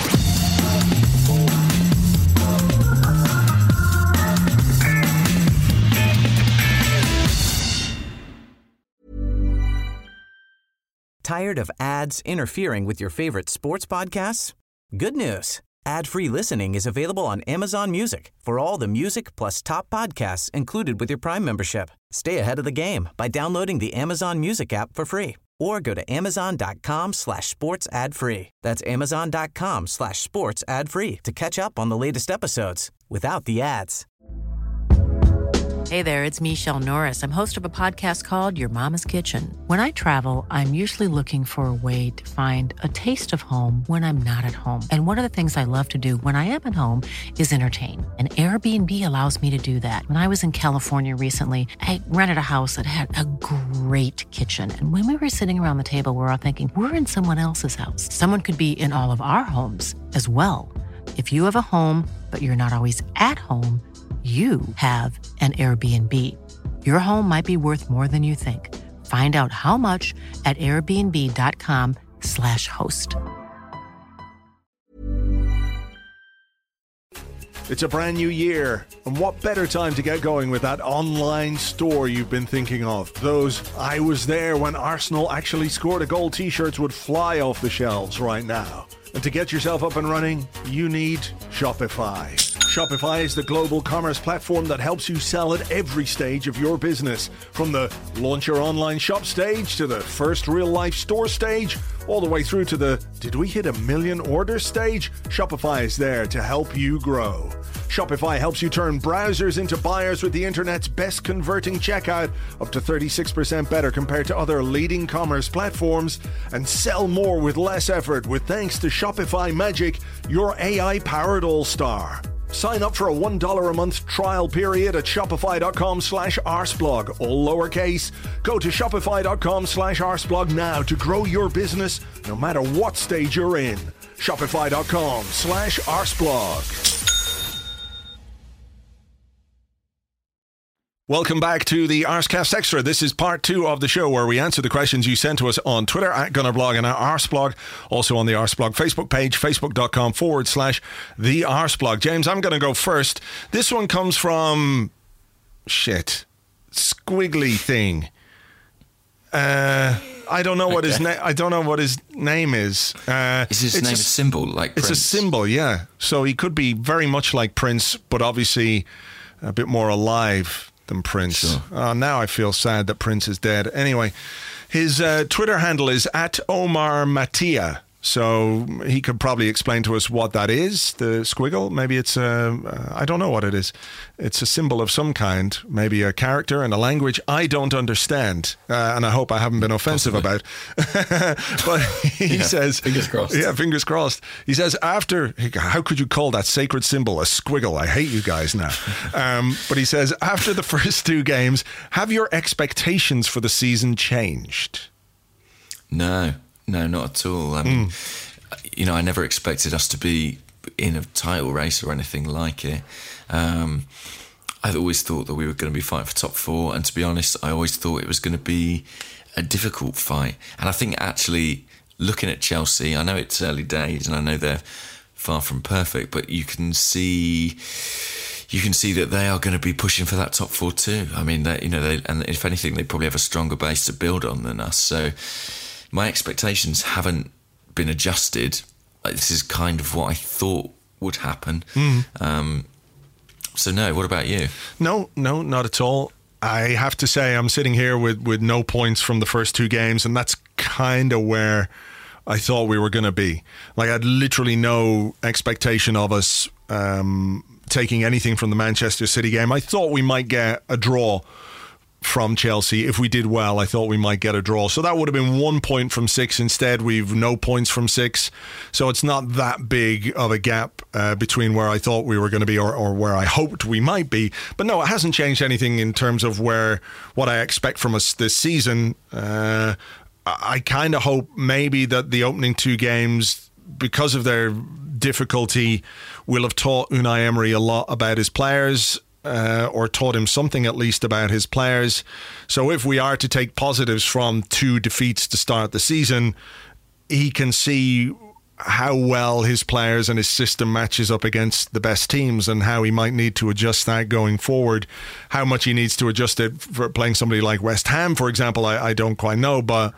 Tired of ads interfering with your favorite sports podcasts? Good news. Ad-free listening is available on Amazon Music for all the music plus top podcasts included with your Prime membership. Stay ahead of the game by downloading the Amazon Music app for free or go to amazon.com/sports ad free. That's amazon.com/sports ad free to catch up on the latest episodes without the ads. Hey there, it's Michelle Norris. I'm host of a podcast called Your Mama's Kitchen. When I travel, I'm usually looking for a way to find a taste of home when I'm not at home. And one of the things I love to do when I am at home is entertain. And Airbnb allows me to do that. When I was in California recently, I rented a house that had a great kitchen. And when we were sitting around the table, we were all thinking, we're in someone else's house. Someone could be in all of our homes as well. If you have a home, but you're not always at home, you have an Airbnb. Your home might be worth more than you think. Find out how much at airbnb.com/host. It's a brand new year, and what better time to get going with that online store you've been thinking of? Those "I was there when Arsenal actually scored a goal" t-shirts would fly off the shelves right now. And to get yourself up and running, you need Shopify. Shopify is the global commerce platform that helps you sell at every stage of your business. From the launch your online shop stage to the first real-life store stage, all the way through to the "did we hit 1 million orders" stage, Shopify is there to help you grow. Shopify helps you turn browsers into buyers with the internet's best converting checkout, up to 36% better compared to other leading commerce platforms, and sell more with less effort with thanks to Shopify Magic, your AI-powered all-star. Sign up for a $1 a month trial period at shopify.com/arsblog, all lowercase. Go to shopify.com/arsblog now to grow your business no matter what stage you're in. Shopify.com/arsblog. Welcome back to the Arscast Extra. This is part 2 of the show where we answer the questions you sent to us on Twitter at Gunnerblog and at Arsblog. Also on the Arsblog Facebook page, facebook.com/the Arsblog. James, I'm going to go first. This one comes from squiggly thing. I don't know what his name. I don't know what his name is. Is his name a symbol like Prince? It's a symbol, yeah. So he could be very much like Prince, but obviously a bit more alive than Prince. Sure. Now I feel sad that Prince is dead. Anyway, his Twitter handle is at Omar Mattia. So he could probably explain to us what that is, the squiggle. Maybe it's I don't know what it is. It's a symbol of some kind, maybe a character and a language I don't understand. And I hope I haven't been offensive about. But he says... Fingers crossed. Yeah, fingers crossed. He says, how could you call that sacred symbol a squiggle? I hate you guys now. But he says, after the first 2 games, have your expectations for the season changed? No, not at all. I mean, I never expected us to be in a title race or anything like it. I always thought that we were going to be fighting for top 4, and to be honest, I always thought it was going to be a difficult fight. And I think actually looking at Chelsea, I know it's early days and I know they're far from perfect, but you can see that they are going to be pushing for that top 4 too. I mean, and if anything, they probably have a stronger base to build on than us. So my expectations haven't been adjusted. This is kind of what I thought would happen. So no, what about you? No, not at all. I have to say I'm sitting here with no points from the first 2 games, and that's kind of where I thought we were going to be. Like, I had literally no expectation of us taking anything from the Manchester City game. I thought we might get a draw from Chelsea. If we did well, I thought we might get a draw. So that would have been 1 point from 6. Instead, we've no points from 6. So it's not that big of a gap between where I thought we were going to be or where I hoped we might be. But no, it hasn't changed anything in terms of what I expect from us this season. I kind of hope maybe that the opening 2 games, because of their difficulty, will have taught Unai Emery a lot about his players, or taught him something at least about his players. So if we are to take positives from 2 defeats to start the season, he can see how well his players and his system matches up against the best teams, and how he might need to adjust that going forward. How much he needs to adjust it for playing somebody like West Ham, for example, I don't quite know, but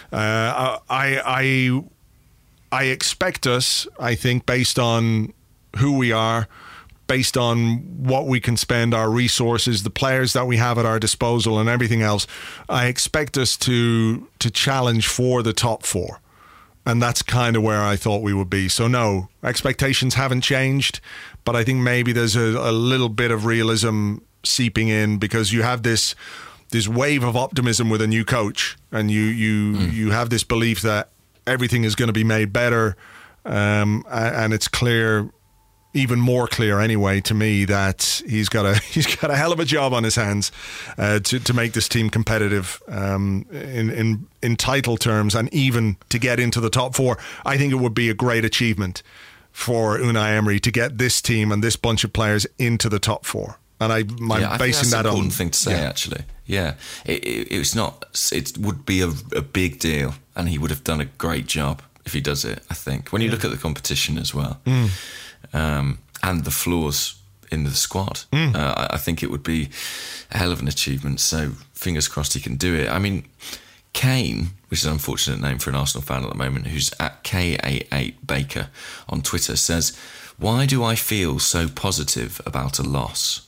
I expect us, I think, based on who we are, based on what we can spend, our resources, the players that we have at our disposal and everything else, I expect us to challenge for the top 4. And that's kind of where I thought we would be. So no, expectations haven't changed, but I think maybe there's a little bit of realism seeping in, because you have this wave of optimism with a new coach, and you have this belief that everything is going to be made better, and it's clear, even more clear anyway to me, that he's got a hell of a job on his hands to make this team competitive in title terms, and even to get into the top 4. I think it would be a great achievement for Unai Emery to get this team and this bunch of players into the top 4. And I'm basing that on. I think that's an important thing to say, actually. Yeah, it's not. It would be a big deal, and he would have done a great job if he does it, I think. When you look at the competition as well. And the flaws in the squad, I think it would be a hell of an achievement. So fingers crossed he can do it. I mean, Kane, which is an unfortunate name for an Arsenal fan at the moment, who's at K88Baker on Twitter, says, "Why do I feel so positive about a loss?"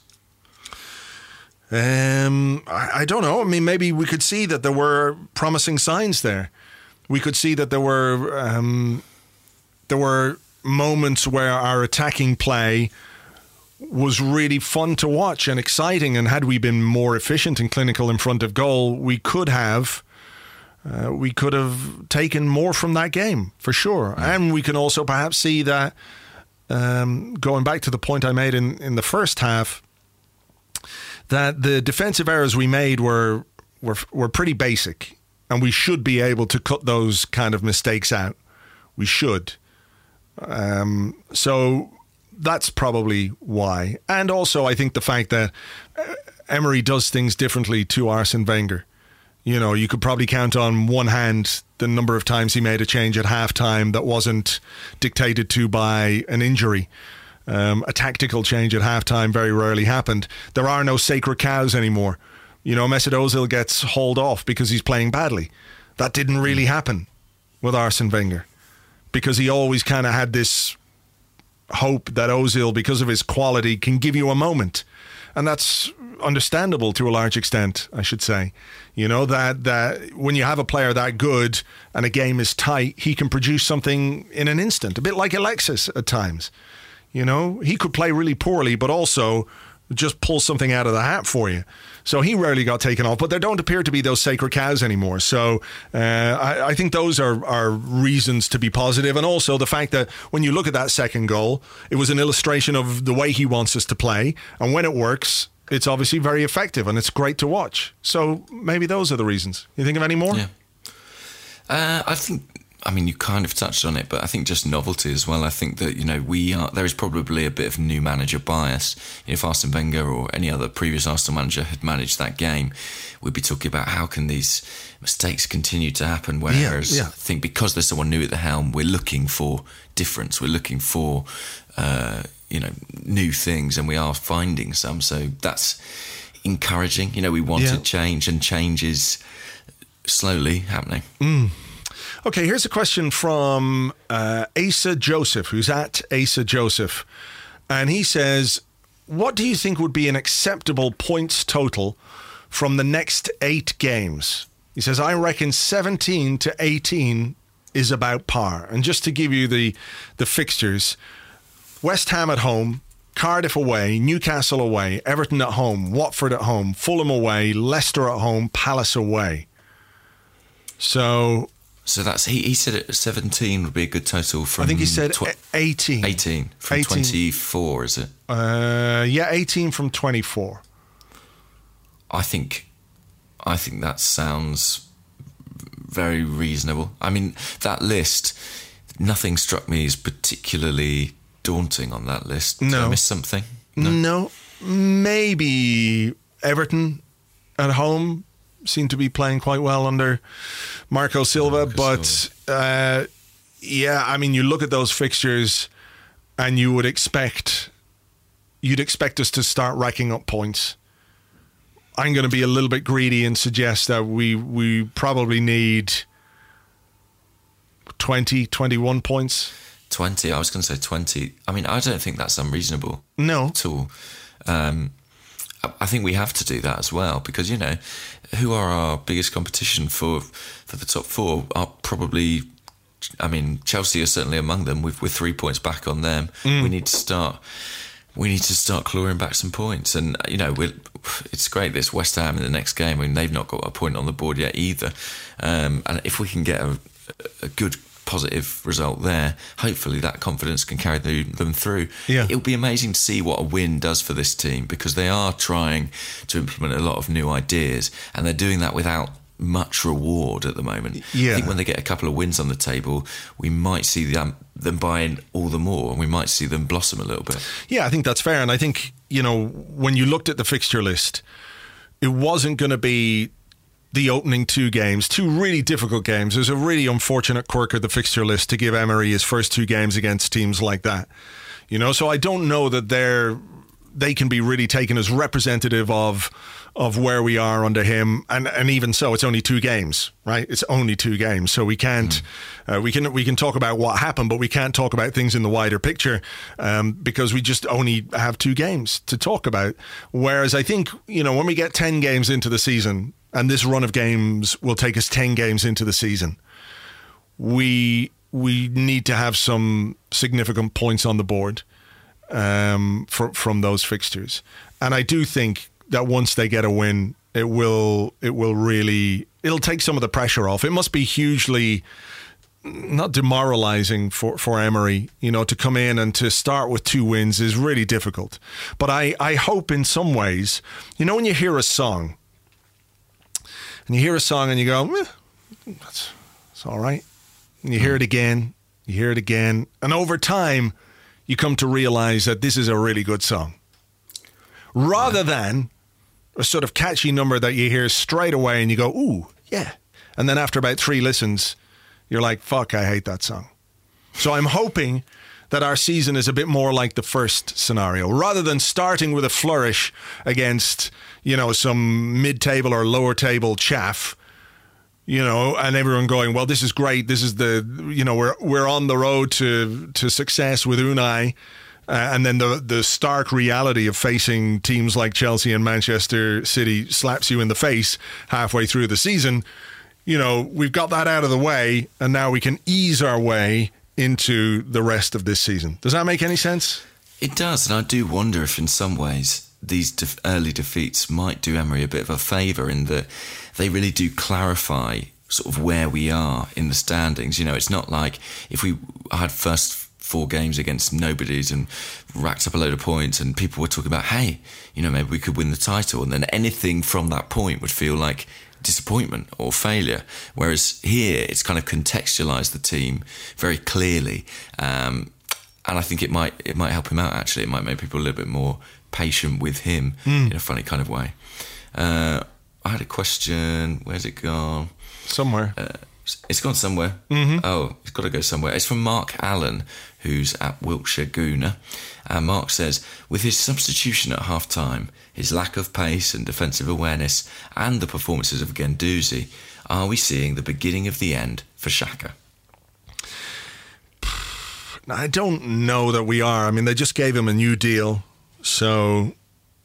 I don't know. I mean, maybe we could see that there were promising signs there. We could see that there were moments where our attacking play was really fun to watch and exciting, and had we been more efficient and clinical in front of goal, we could have taken more from that game, for sure. And we can also perhaps see that, going back to the point I made in the first half, that the defensive errors we made were pretty basic, and we should be able to cut those kind of mistakes out. We should. So that's probably why. And also, I think the fact that Emery does things differently to Arsene Wenger. You know, you could probably count on one hand the number of times he made a change at halftime that wasn't dictated to by an injury. A tactical change at halftime very rarely happened. There are no sacred cows anymore. You know, Mesut Ozil gets hauled off because he's playing badly. That didn't really happen with Arsene Wenger, because he always kind of had this hope that Ozil, because of his quality, can give you a moment. And that's understandable to a large extent, I should say. You know, that when you have a player that good and a game is tight, he can produce something in an instant, a bit like Alexis at times. You know, he could play really poorly, but also just pull something out of the hat for you. So he rarely got taken off, but there don't appear to be those sacred cows anymore. So I think those are reasons to be positive. And also the fact that when you look at that second goal, it was an illustration of the way he wants us to play. And when it works, it's obviously very effective and it's great to watch. So maybe those are the reasons. You think of any more? Yeah. I mean, you kind of touched on it, but I think just novelty as well. I think that, you know, there is probably a bit of new manager bias. If Arsene Wenger or any other previous Arsenal manager had managed that game, we'd be talking about how can these mistakes continue to happen. Whereas I think because there's someone new at the helm, we're looking for difference. We're looking for, new things, and we are finding some. So that's encouraging. You know, we wanted change, and change is slowly happening. Okay, here's a question from Asa Joseph, who's at Asa Joseph. And he says, what do you think would be an acceptable points total from the next 8 games? He says, I reckon 17 to 18 is about par. And just to give you the fixtures, West Ham at home, Cardiff away, Newcastle away, Everton at home, Watford at home, Fulham away, Leicester at home, Palace away. So that's he said 17 would be a good total from... I think he said 18. 18 from 18. 24, is it? 18 from 24. I think that sounds very reasonable. I mean, that list, nothing struck me as particularly daunting on that list. Did I miss something? No. Maybe Everton at home seem to be playing quite well under Marco Silva. I mean, you look at those fixtures and you'd expect us to start racking up points. I'm going to be a little bit greedy and suggest that we probably need 20, 21 points. 20, I was going to say 20. I mean, I don't think that's unreasonable. No. At all. I think we have to do that as well because, you know, who are our biggest competition for the top 4 are probably, I mean, Chelsea are certainly among them. We're 3 points back on them. We need to start clawing back some points. And, you know, it's great this West Ham in the next game. I mean, they've not got a point on the board yet either. And if we can get a good positive result there, hopefully that confidence can carry them through. It'll be amazing to see what a win does for this team because they are trying to implement a lot of new ideas and they're doing that without much reward at the moment. I think when they get a couple of wins on the table, we might see them buying all the more and we might see them blossom a little bit. I think that's fair. And I think, you know, when you looked at the fixture list, it wasn't going to be the opening 2 games, 2 really difficult games. There's a really unfortunate quirk of the fixture list to give Emery his first 2 games against teams like that. You know, so I don't know that they can be really taken as representative of where we are under him, and even so, it's only 2 games, right? It's only 2 games, so we can't we can talk about what happened, but we can't talk about things in the wider picture because we just only have 2 games to talk about. Whereas I think, you know, when we get 10 games into the season, and this run of games will take us 10 games into the season, we need to have some significant points on the board from those fixtures. And I do think that once they get a win, it'll take some of the pressure off. It must be hugely not demoralizing for Emery, you know, to come in and to start with 2 wins is really difficult. But I hope in some ways, you know, when you hear a song and you go, that's all right. And you hear it again, and over time you come to realize that this is a really good song. Rather than a sort of catchy number that you hear straight away and you go, ooh, yeah. And then after about 3 listens, you're like, fuck, I hate that song. So I'm hoping that our season is a bit more like the first scenario. Rather than starting with a flourish against, you know, some mid-table or lower-table chaff, you know, and everyone going, well, this is great. This is we're on the road to success with Unai. And then the stark reality of facing teams like Chelsea and Manchester City slaps you in the face halfway through the season. You know, we've got that out of the way, and now we can ease our way into the rest of this season. Does that make any sense? It does, and I do wonder if in some ways these early defeats might do Emery a bit of a favour in that they really do clarify sort of where we are in the standings. You know, it's not like if we had first 4 games against nobodies and racked up a load of points and people were talking about, hey, you know, maybe we could win the title, and then anything from that point would feel like disappointment or failure, whereas here it's kind of contextualised the team very clearly, and I think it might help him out. Actually, it might make people a little bit more patient with him in a funny kind of way. I had a question. Where's it gone? Somewhere. It's gone somewhere. Oh, it's got to go somewhere. It's from Mark Allen, who's at Wiltshire Gooner. And Mark says, with his substitution at half-time, his lack of pace and defensive awareness, and the performances of Guendouzi, are we seeing the beginning of the end for Xhaka? I don't know that we are. I mean, they just gave him a new deal, so...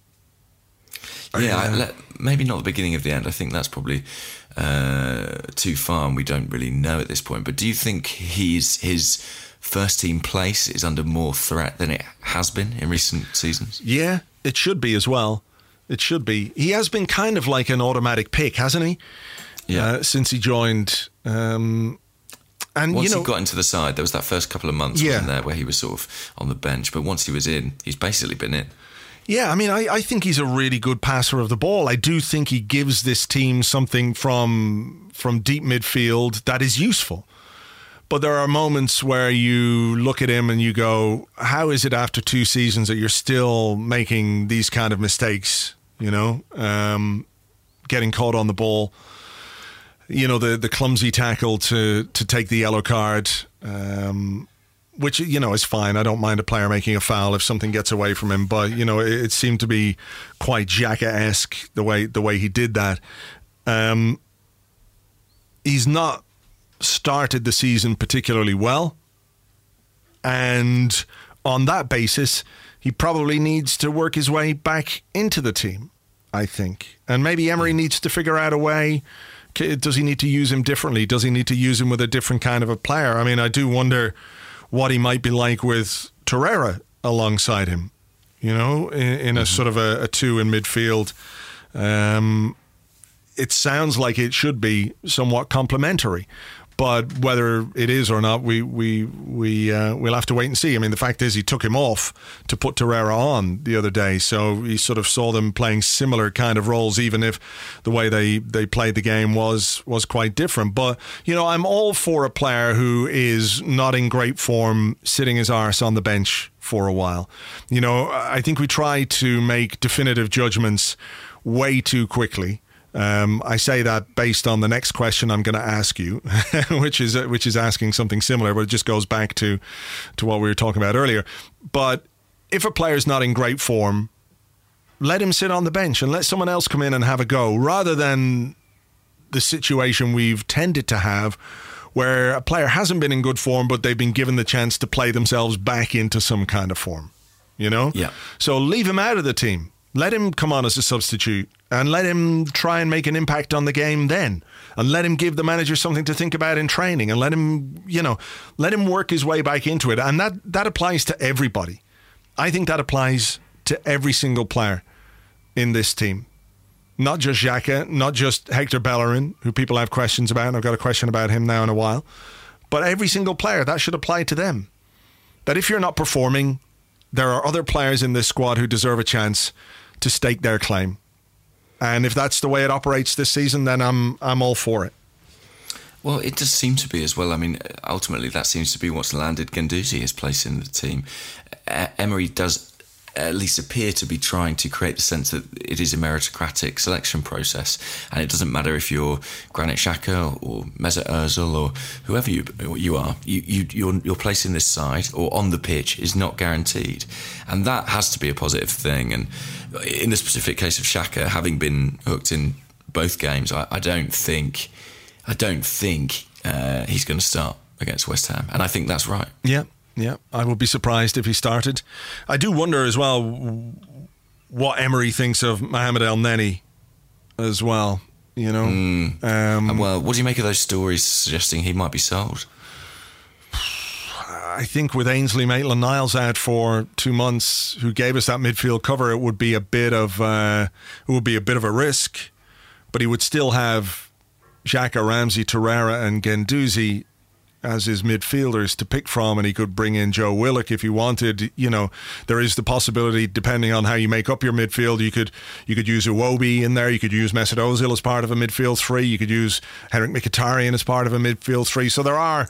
Yeah, maybe not the beginning of the end. I think that's probably too far, and we don't really know at this point. But do you think his first team place is under more threat than it has been in recent seasons? Yeah, it should be as well. It should be. He has been kind of like an automatic pick, hasn't he? Yeah. Since he joined. And once he got into the side, there was that first couple of months wasn't there, where he was sort of on the bench. But once he was in, he's basically been in. Yeah, I mean, I think he's a really good passer of the ball. I do think he gives this team something from deep midfield that is useful. But there are moments where you look at him and you go, how is it after 2 seasons that you're still making these kind of mistakes, getting caught on the ball, the clumsy tackle to take the yellow card, which, is fine. I don't mind a player making a foul if something gets away from him. But, it seemed to be quite Xhaka-esque the way he did that. He's not started the season particularly well. And on that basis, he probably needs to work his way back into the team, I think. And maybe Emery needs to figure out a way. Does he need to use him differently? Does he need to use him with a different kind of a player? I mean, I do wonder what he might be like with Torreira alongside him, in a sort of a 2 in midfield. It sounds like it should be somewhat complementary, but whether it is or not, we'll have to wait and see. I mean, the fact is he took him off to put Torreira on the other day, so he sort of saw them playing similar kind of roles, even if the way they played the game was quite different. But, I'm all for a player who is not in great form sitting his arse on the bench for a while. I think we try to make definitive judgments way too quickly. I say that based on the next question I'm going to ask you, which is asking something similar, but it just goes back to what we were talking about earlier. But if a player's not in great form, let him sit on the bench and let someone else come in and have a go, rather than the situation we've tended to have where a player hasn't been in good form, but they've been given the chance to play themselves back into some kind of form, Yeah. So leave him out of the team. Let him come on as a substitute and let him try and make an impact on the game then. And let him give the manager something to think about in training, and let him work his way back into it. And that applies to everybody. I think that applies to every single player in this team. Not just Xhaka, not just Hector Bellerin, who people have questions about, and I've got a question about him now in a while. But every single player, that should apply to them. That if you're not performing, there are other players in this squad who deserve a chance to stake their claim. And if that's the way it operates this season, then I'm all for it. Well, it does seem to be as well. I mean, ultimately, that seems to be what's landed Guendouzi his place in the team. Emery does at least appear to be trying to create the sense that it is a meritocratic selection process, and it doesn't matter if you're Granit Xhaka or Mesut Ozil or whoever you are, your place in this side or on the pitch is not guaranteed, and that has to be a positive thing. And in the specific case of Xhaka, having been hooked in both games, I don't think he's going to start against West Ham, and I think that's right. Yeah, I would be surprised if he started. I do wonder as well what Emery thinks of Mohamed El Neni as well, Well, what do you make of those stories suggesting he might be sold? I think with Ainsley Maitland-Niles out for 2 months, who gave us that midfield cover, it would be a bit of a risk, but he would still have Xhaka, Ramsey, Torreira and Guendouzi as his midfielders to pick from, and he could bring in Joe Willock if he wanted. There is the possibility, depending on how you make up your midfield, you could use Iwobi in there, you could use Mesut Ozil as part of a midfield 3, you could use Henrik Mkhitaryan as part of a midfield 3. So there are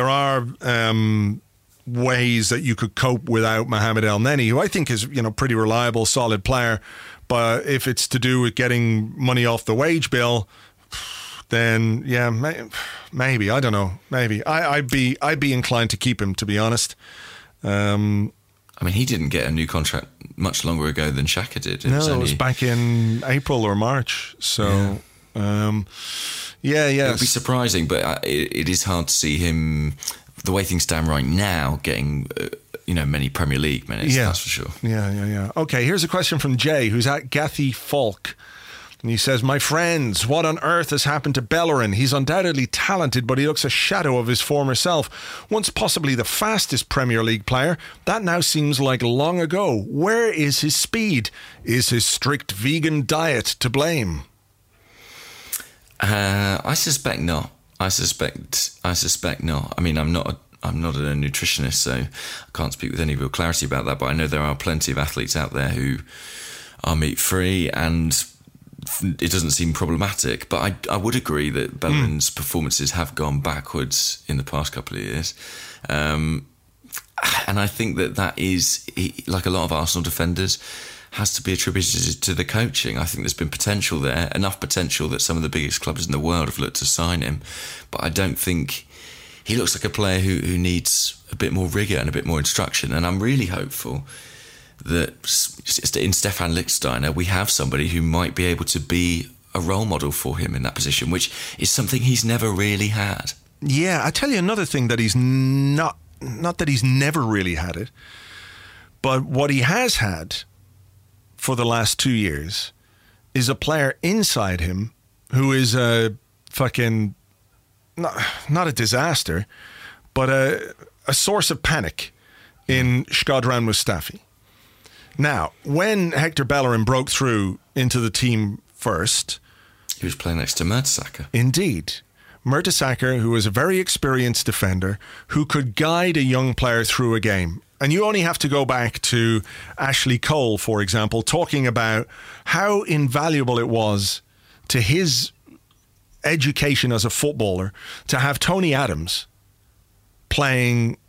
ways that you could cope without Mohamed El Neni, who I think is pretty reliable, solid player. But if it's to do with getting money off the wage bill, then yeah, maybe, I don't know, maybe I'd be inclined to keep him, to be honest. I mean, he didn't get a new contract much longer ago than Xhaka did. It was back in April or March. So Yeah, It would be surprising, but it is hard to see him, the way things stand right now, getting many Premier League minutes, that's for sure. Yeah. Okay, here's a question from Jay, who's at Gathy Falk. And he says, my friends, what on earth has happened to Bellerin? He's undoubtedly talented, but he looks a shadow of his former self. Once possibly the fastest Premier League player, that now seems like long ago. Where is his speed? Is his strict vegan diet to blame? I suspect not. I suspect not. I mean, I'm not a nutritionist, so I can't speak with any real clarity about that, but I know there are plenty of athletes out there who are meat-free, and it doesn't seem problematic. But I would agree that Bellerin's performances have gone backwards in the past couple of years. And I think that is, like a lot of Arsenal defenders, has to be attributed to the coaching. I think there's been potential there, enough potential that some of the biggest clubs in the world have looked to sign him. But I don't think he looks like a player who needs a bit more rigour and a bit more instruction. And I'm really hopeful that in Stefan Lichtsteiner we have somebody who might be able to be a role model for him in that position, which is something he's never really had. Yeah, I tell you another thing that he's not that he's never really had it, but what he has had for the last 2 years is a player inside him who is a fucking, not a disaster, but a source of panic in Shkodran Mustafi. Now, when Hector Bellerin broke through into the team first, he was playing next to Mertesacker. Indeed. Mertesacker, who was a very experienced defender, who could guide a young player through a game. And you only have to go back to Ashley Cole, for example, talking about how invaluable it was to his education as a footballer to have Tony Adams playing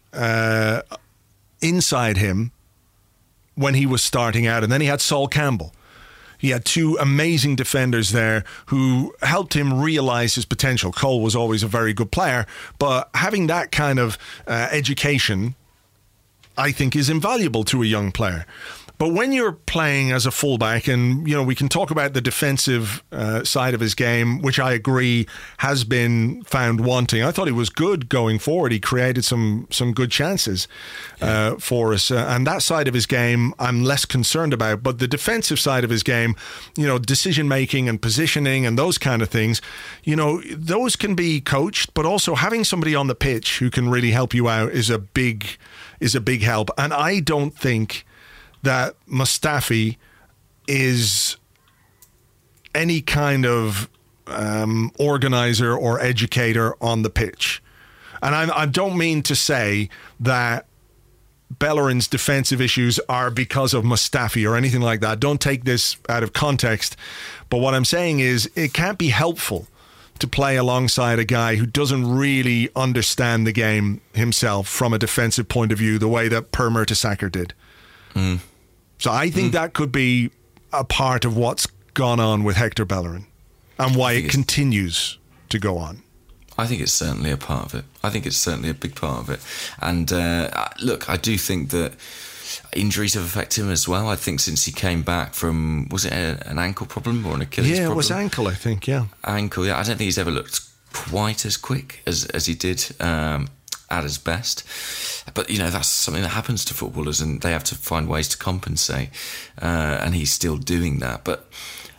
inside him when he was starting out. And then he had Sol Campbell. He had two amazing defenders there who helped him realise his potential. Cole was always a very good player, but having that kind of education, I think, is invaluable to a young player. But when you're playing as a fullback, and we can talk about the defensive side of his game, which I agree has been found wanting. I thought he was good going forward. He created some good chances for us, and that side of his game I'm less concerned about. But the defensive side of his game, decision making and positioning and those kind of things, those can be coached. But also having somebody on the pitch who can really help you out is a big help. And I don't think that Mustafi is any kind of organizer or educator on the pitch. And I don't mean to say that Bellerin's defensive issues are because of Mustafi or anything like that. Don't take this out of context. But what I'm saying is it can't be helpful to play alongside a guy who doesn't really understand the game himself from a defensive point of view the way that Per Mertesacker did. So I think that could be a part of what's gone on with Hector Bellerin and why it continues to go on. I think it's certainly a part of it. I think it's certainly a big part of it. And look, I do think that injuries have affected him as well. I think since he came back from, was it an ankle problem or an Achilles problem? Yeah, it was ankle, I think, Ankle, yeah. I don't think he's ever looked quite as quick as he did at his best. But, that's something that happens to footballers and they have to find ways to compensate. And he's still doing that. But,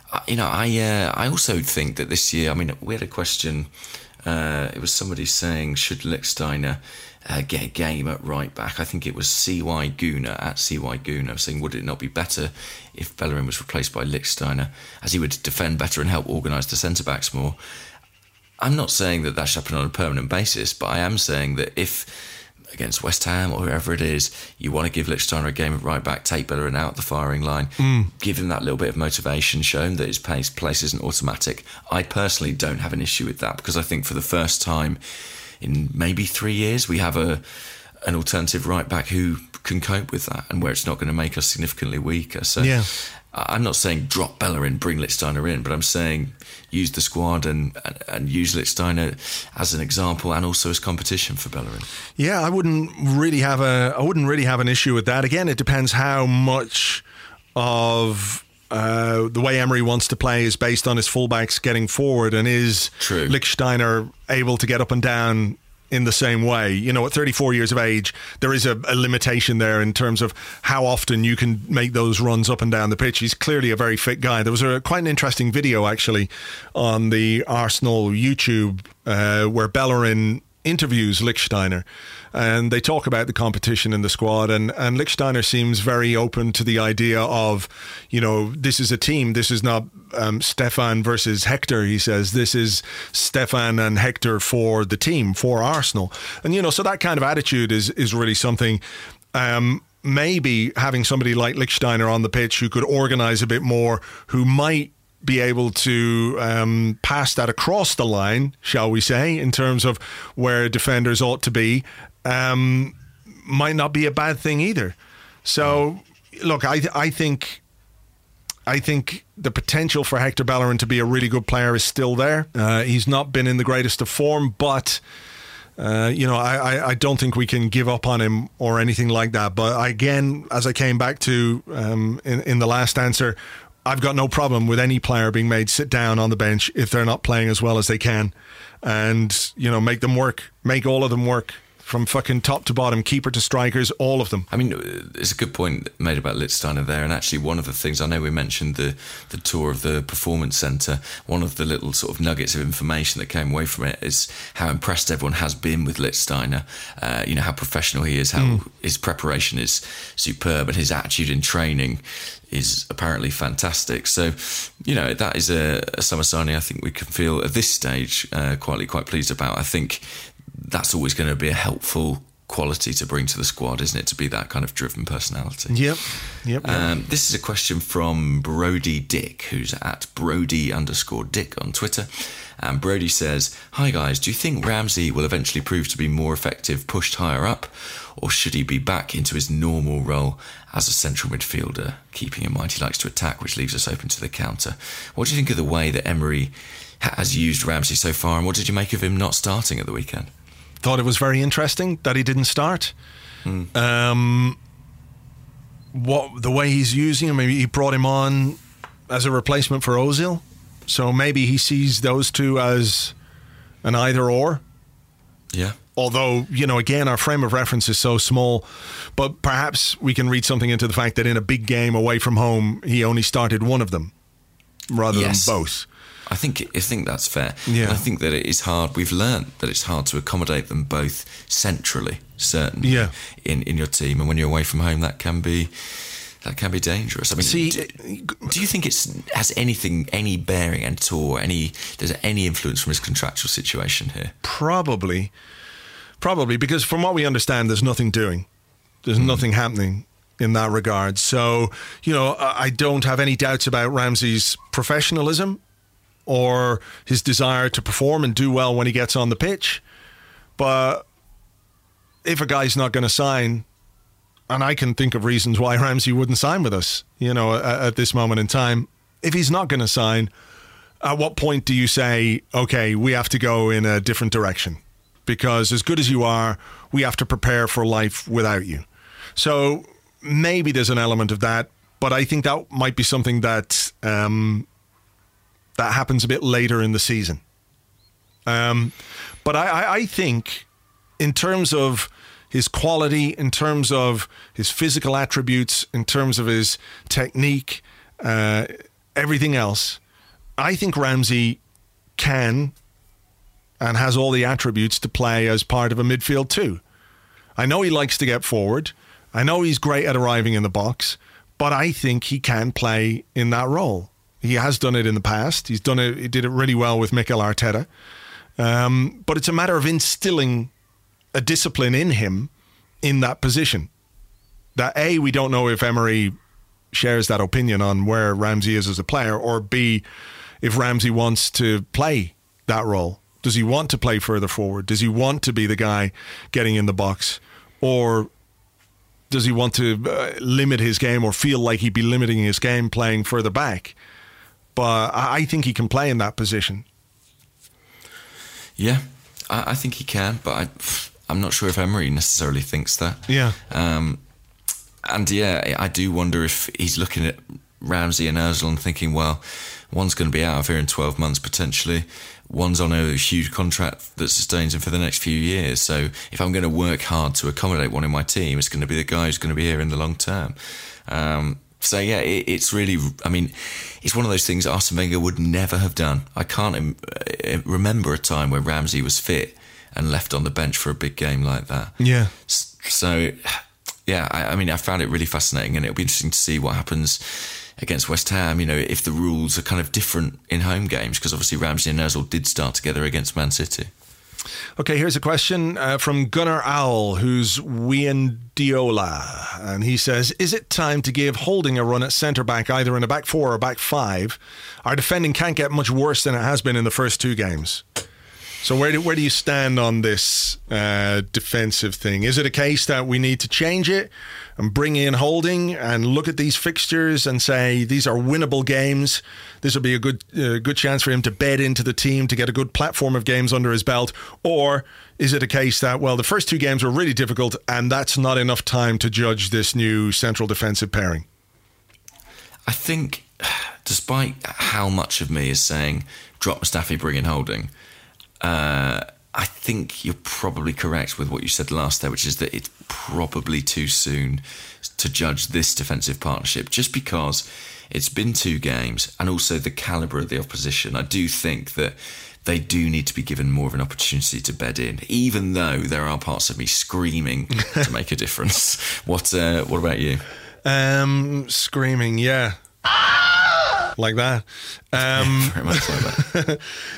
I also think that this year, we had a question, it was somebody saying, should Lichtsteiner get a game at right back? I think it was CY Guna, at CY Guna, saying, would it not be better if Bellerin was replaced by Lichtsteiner, as he would defend better and help organise the centre-backs more? I'm not saying that should happen on a permanent basis, but I am saying that if, against West Ham or whoever it is, you want to give Lichtsteiner a game at right back, take Bellerin out the firing line, give him that little bit of motivation, show him that his place isn't automatic. I personally don't have an issue with that, because I think for the first time in maybe 3 years, we have an alternative right back who can cope with that and where it's not going to make us significantly weaker. So I'm not saying drop Bellerin, bring Lichtsteiner in, but I'm saying use the squad and use Lichtsteiner as an example and also as competition for Bellerin. Yeah, I wouldn't really have an issue with that. Again, it depends how much of the way Emery wants to play is based on his fullbacks getting forward, and is True. Lichtsteiner able to get up and down in the same way? You know, at 34 years of age, there is a limitation there in terms of how often you can make those runs up and down the pitch. He's clearly a very fit guy. There was quite an interesting video actually on the Arsenal YouTube where Bellerin interviews Lichtsteiner, and they talk about the competition in the squad, and Lichtsteiner seems very open to the idea of, you know, this is a team, this is not Stefan versus Hector. He says this is Stefan and Hector for the team, for Arsenal. And, you know, so that kind of attitude is really something. Maybe having somebody like Lichtsteiner on the pitch who could organise a bit more, who might be able to pass that across the line, shall we say, in terms of where defenders ought to be, might not be a bad thing either. So, look, I think the potential for Hector Bellerin to be a really good player is still there. He's not been in the greatest of form, but you know, I don't think we can give up on him or anything like that. But again, as I came back to in the last answer, I've got no problem with any player being made sit down on the bench if they're not playing as well as they can, and, you know, make them work, make all of them work, from fucking top to bottom, keeper to strikers, all of them. I mean, it's a good point made about Lichtsteiner there, and actually one of the things, I know we mentioned the tour of the Performance Centre, one of the little sort of nuggets of information that came away from it is how impressed everyone has been with Lichtsteiner, you know, how professional he is, how his preparation is superb, and his attitude in training is apparently fantastic. So, you know, that is a summer signing I think we can feel at this stage quite pleased about. I think that's always going to be a helpful quality to bring to the squad, isn't it? To be that kind of driven personality. Yep. This is a question from Brody Dick, who's at Brody_Dick on Twitter. And Brody says, "Hi guys, do you think Ramsey will eventually prove to be more effective pushed higher up, or should he be back into his normal role as a central midfielder, keeping in mind he likes to attack, which leaves us open to the counter? What do you think of the way that Emery has used Ramsey so far, and what did you make of him not starting at the weekend?" Thought it was very interesting that he didn't start. The way he's using him, maybe he brought him on as a replacement for Ozil, so maybe he sees those two as an either or. Yeah. Although, you know, again, our frame of reference is so small, but perhaps we can read something into the fact that in a big game away from home, he only started one of them rather than both. I think that's fair. Yeah. And I think that it is hard. We've learned that it's hard to accommodate them both centrally, certainly, in your team. And when you're away from home, that can be dangerous. I mean, do you think has any bearing at all? There's any influence from his contractual situation here? Probably, because from what we understand, there's nothing doing. There's nothing happening in that regard. So, you know, I don't have any doubts about Ramsey's professionalism or his desire to perform and do well when he gets on the pitch. But if a guy's not going to sign, and I can think of reasons why Ramsey wouldn't sign with us, you know, at this moment in time, if he's not going to sign, at what point do you say, okay, we have to go in a different direction? Because as good as you are, we have to prepare for life without you. So maybe there's an element of that, but I think that might be something that that happens a bit later in the season. But I think in terms of his quality, in terms of his physical attributes, in terms of his technique, everything else, I think Ramsey can and has all the attributes to play as part of a midfield too. I know he likes to get forward. I know he's great at arriving in the box, but I think he can play in that role. He has done it in the past. He did it really well with Mikel Arteta. But it's a matter of instilling a discipline in him in that position. That A, we don't know if Emery shares that opinion on where Ramsey is as a player, or B, if Ramsey wants to play that role. Does he want to play further forward? Does he want to be the guy getting in the box? Or does he want to limit his game, or feel like he'd be limiting his game playing further back? But I think he can play in that position. Yeah, I think he can, but I'm not sure if Emery necessarily thinks that. Yeah. And yeah, I do wonder if he's looking at Ramsey and Ozil and thinking, well, one's going to be out of here in 12 months potentially. One's on a huge contract that sustains him for the next few years. So if I'm going to work hard to accommodate one in my team, it's going to be the guy who's going to be here in the long term. So yeah, it's really, I mean, it's one of those things Arsene Wenger would never have done. I can't remember a time where Ramsey was fit and left on the bench for a big game like that. Yeah. So yeah, I mean, I found it really fascinating, and it'll be interesting to see what happens against West Ham, if the rules are kind of different in home games, because obviously Ramsey and Ozil did start together against Man City. Okay, here's a question from Gunnar Owl, who's Wiendiola, and he says, is it time to give Holding a run at centre-back, either in a back four or back five? Our defending can't get much worse than it has been in the first two games. So where do you stand on this defensive thing? Is it a case that we need to change it and bring in Holding and look at these fixtures and say these are winnable games? This will be a good chance for him to bed into the team, to get a good platform of games under his belt. Or is it a case that, well, the first two games were really difficult and that's not enough time to judge this new central defensive pairing? I think, despite how much of me is saying drop Mustafi, bring in Holding, I think you're probably correct with what you said last there, which is that it's probably too soon to judge this defensive partnership, just because it's been two games and also the calibre of the opposition. I do think that they do need to be given more of an opportunity to bed in, even though there are parts of me screaming to make a difference. What about you? Screaming, yeah. Like that. Very much like that.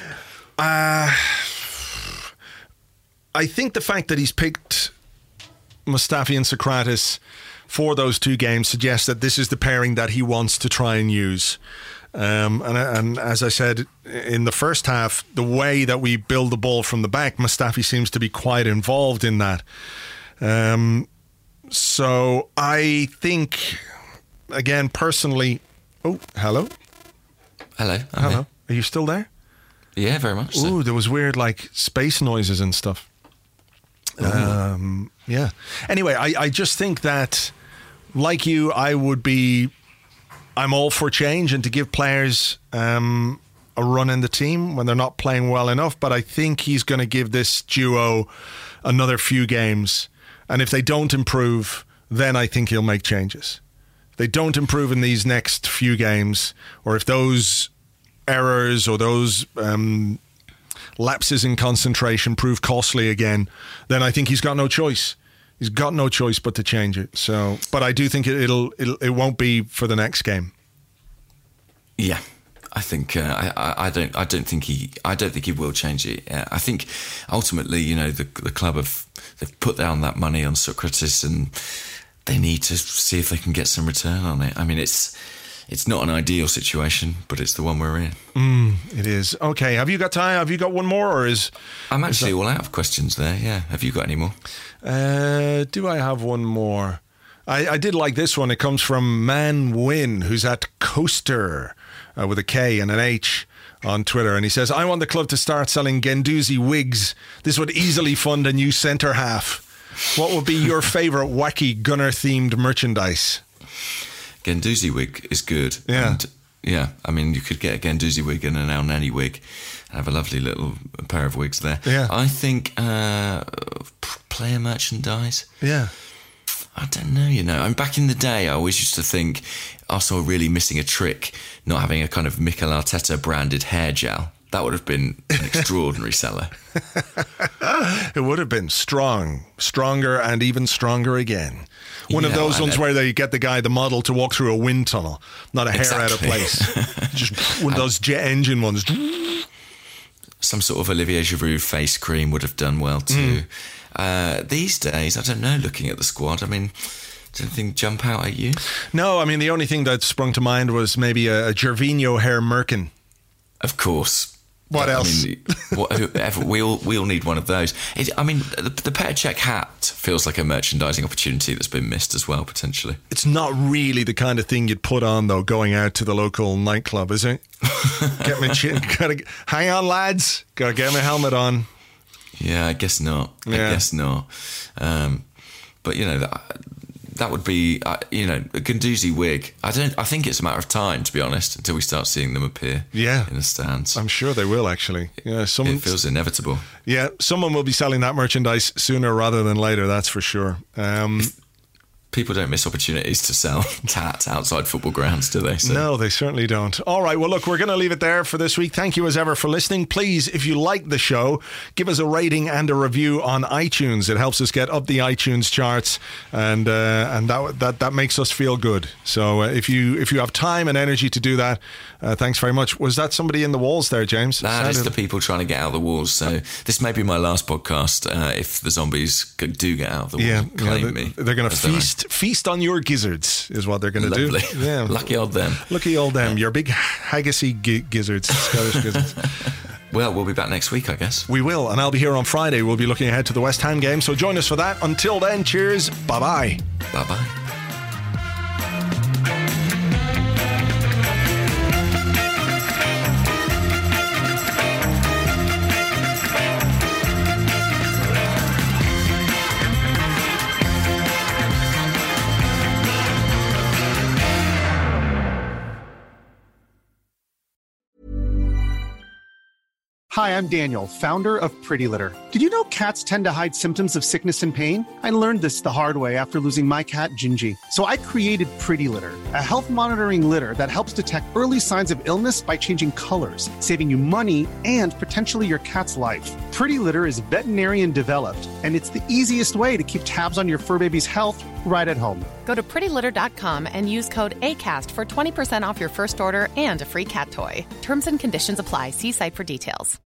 I think the fact that he's picked Mustafi and Socrates for those two games suggests that this is the pairing that he wants to try and use. And as I said, in the first half, the way that we build the ball from the back, Mustafi seems to be quite involved in that. So I think, again, personally... Oh, hello? Hello. Hello. Are you still there? Yeah, very much so. Ooh, there was weird, space noises and stuff. Yeah. Anyway, I just think that, like you, I'm all for change and to give players a run in the team when they're not playing well enough. But I think he's going to give this duo another few games. And if they don't improve, then I think he'll make changes. If they don't improve in these next few games, or if those errors or those lapses in concentration prove costly again, then I think he's got no choice. He's got no choice but to change it. So, but I do think it won't be for the next game. Yeah, I think I don't think he will change it. I think ultimately, the club they've put down that money on Socrates, and they need to see if they can get some return on it. I mean, it's not an ideal situation, but it's the one we're in. It is. Okay, have you got time? Have you got one more, or is... I'm actually all out of questions there, yeah. Have you got any more? Do I have one more? I did like this one. It comes from Man Win, who's at Coaster, with a K and an H on Twitter. And he says, I want the club to start selling Guendouzi wigs. This would easily fund a new centre half. What would be your favourite wacky Gunner-themed merchandise? Guendouzi wig is good. Yeah. And yeah, I mean, you could get a Guendouzi wig and an El Nani wig and have a lovely little pair of wigs there. Yeah. I think player merchandise. Yeah. I don't know, I'm back in the day, I always used to think Arsenal were really missing a trick, not having a kind of Mikel Arteta branded hair gel. That would have been an extraordinary seller. It would have been stronger and even stronger again. One of those ones where they get the model to walk through a wind tunnel, not a hair out of place. Just one of those jet engine ones. Some sort of Olivier Giroud face cream would have done well too. These days, I don't know, looking at the squad, I mean, does anything jump out at you? No, I mean, the only thing that sprung to mind was maybe a Gervinho hair merkin. Of course. What else? I mean, we all need one of those. The Petr Cech hat feels like a merchandising opportunity that's been missed as well, potentially. It's not really the kind of thing you'd put on, though, going out to the local nightclub, is it? Hang on, lads. Gotta get my helmet on. Yeah, I guess not. Yeah. I guess not. But, that would be, a Guendouzi wig. I think it's a matter of time, to be honest, until we start seeing them appear in the stands. I'm sure they will, actually. Yeah, it feels inevitable. Yeah, someone will be selling that merchandise sooner rather than later, that's for sure. People don't miss opportunities to sell tat outside football grounds, do they? So. No, they certainly don't. All right, well, look, we're going to leave it there for this week. Thank you as ever for listening. Please, if you like the show, give us a rating and a review on iTunes. It helps us get up the iTunes charts, and that makes us feel good. So if you have time and energy to do that, thanks very much. Was that somebody in the walls there, James? That is the people trying to get out of the walls. So this may be my last podcast if the zombies do get out of the walls and claim me. They're going to feast on your gizzards is what they're going to do. Yeah. Lucky old them. Lucky old them. Your big haggissy gizzards, Scottish gizzards. Well, we'll be back next week, I guess. We will, and I'll be here on Friday. We'll be looking ahead to the West Ham game, so join us for that. Until then, cheers. Bye-bye. Bye-bye. Hi, I'm Daniel, founder of Pretty Litter. Did you know cats tend to hide symptoms of sickness and pain? I learned this the hard way after losing my cat, Gingy. So I created Pretty Litter, a health monitoring litter that helps detect early signs of illness by changing colors, saving you money and potentially your cat's life. Pretty Litter is veterinarian developed, and it's the easiest way to keep tabs on your fur baby's health right at home. Go to prettylitter.com and use code ACAST for 20% off your first order and a free cat toy. Terms and conditions apply. See site for details.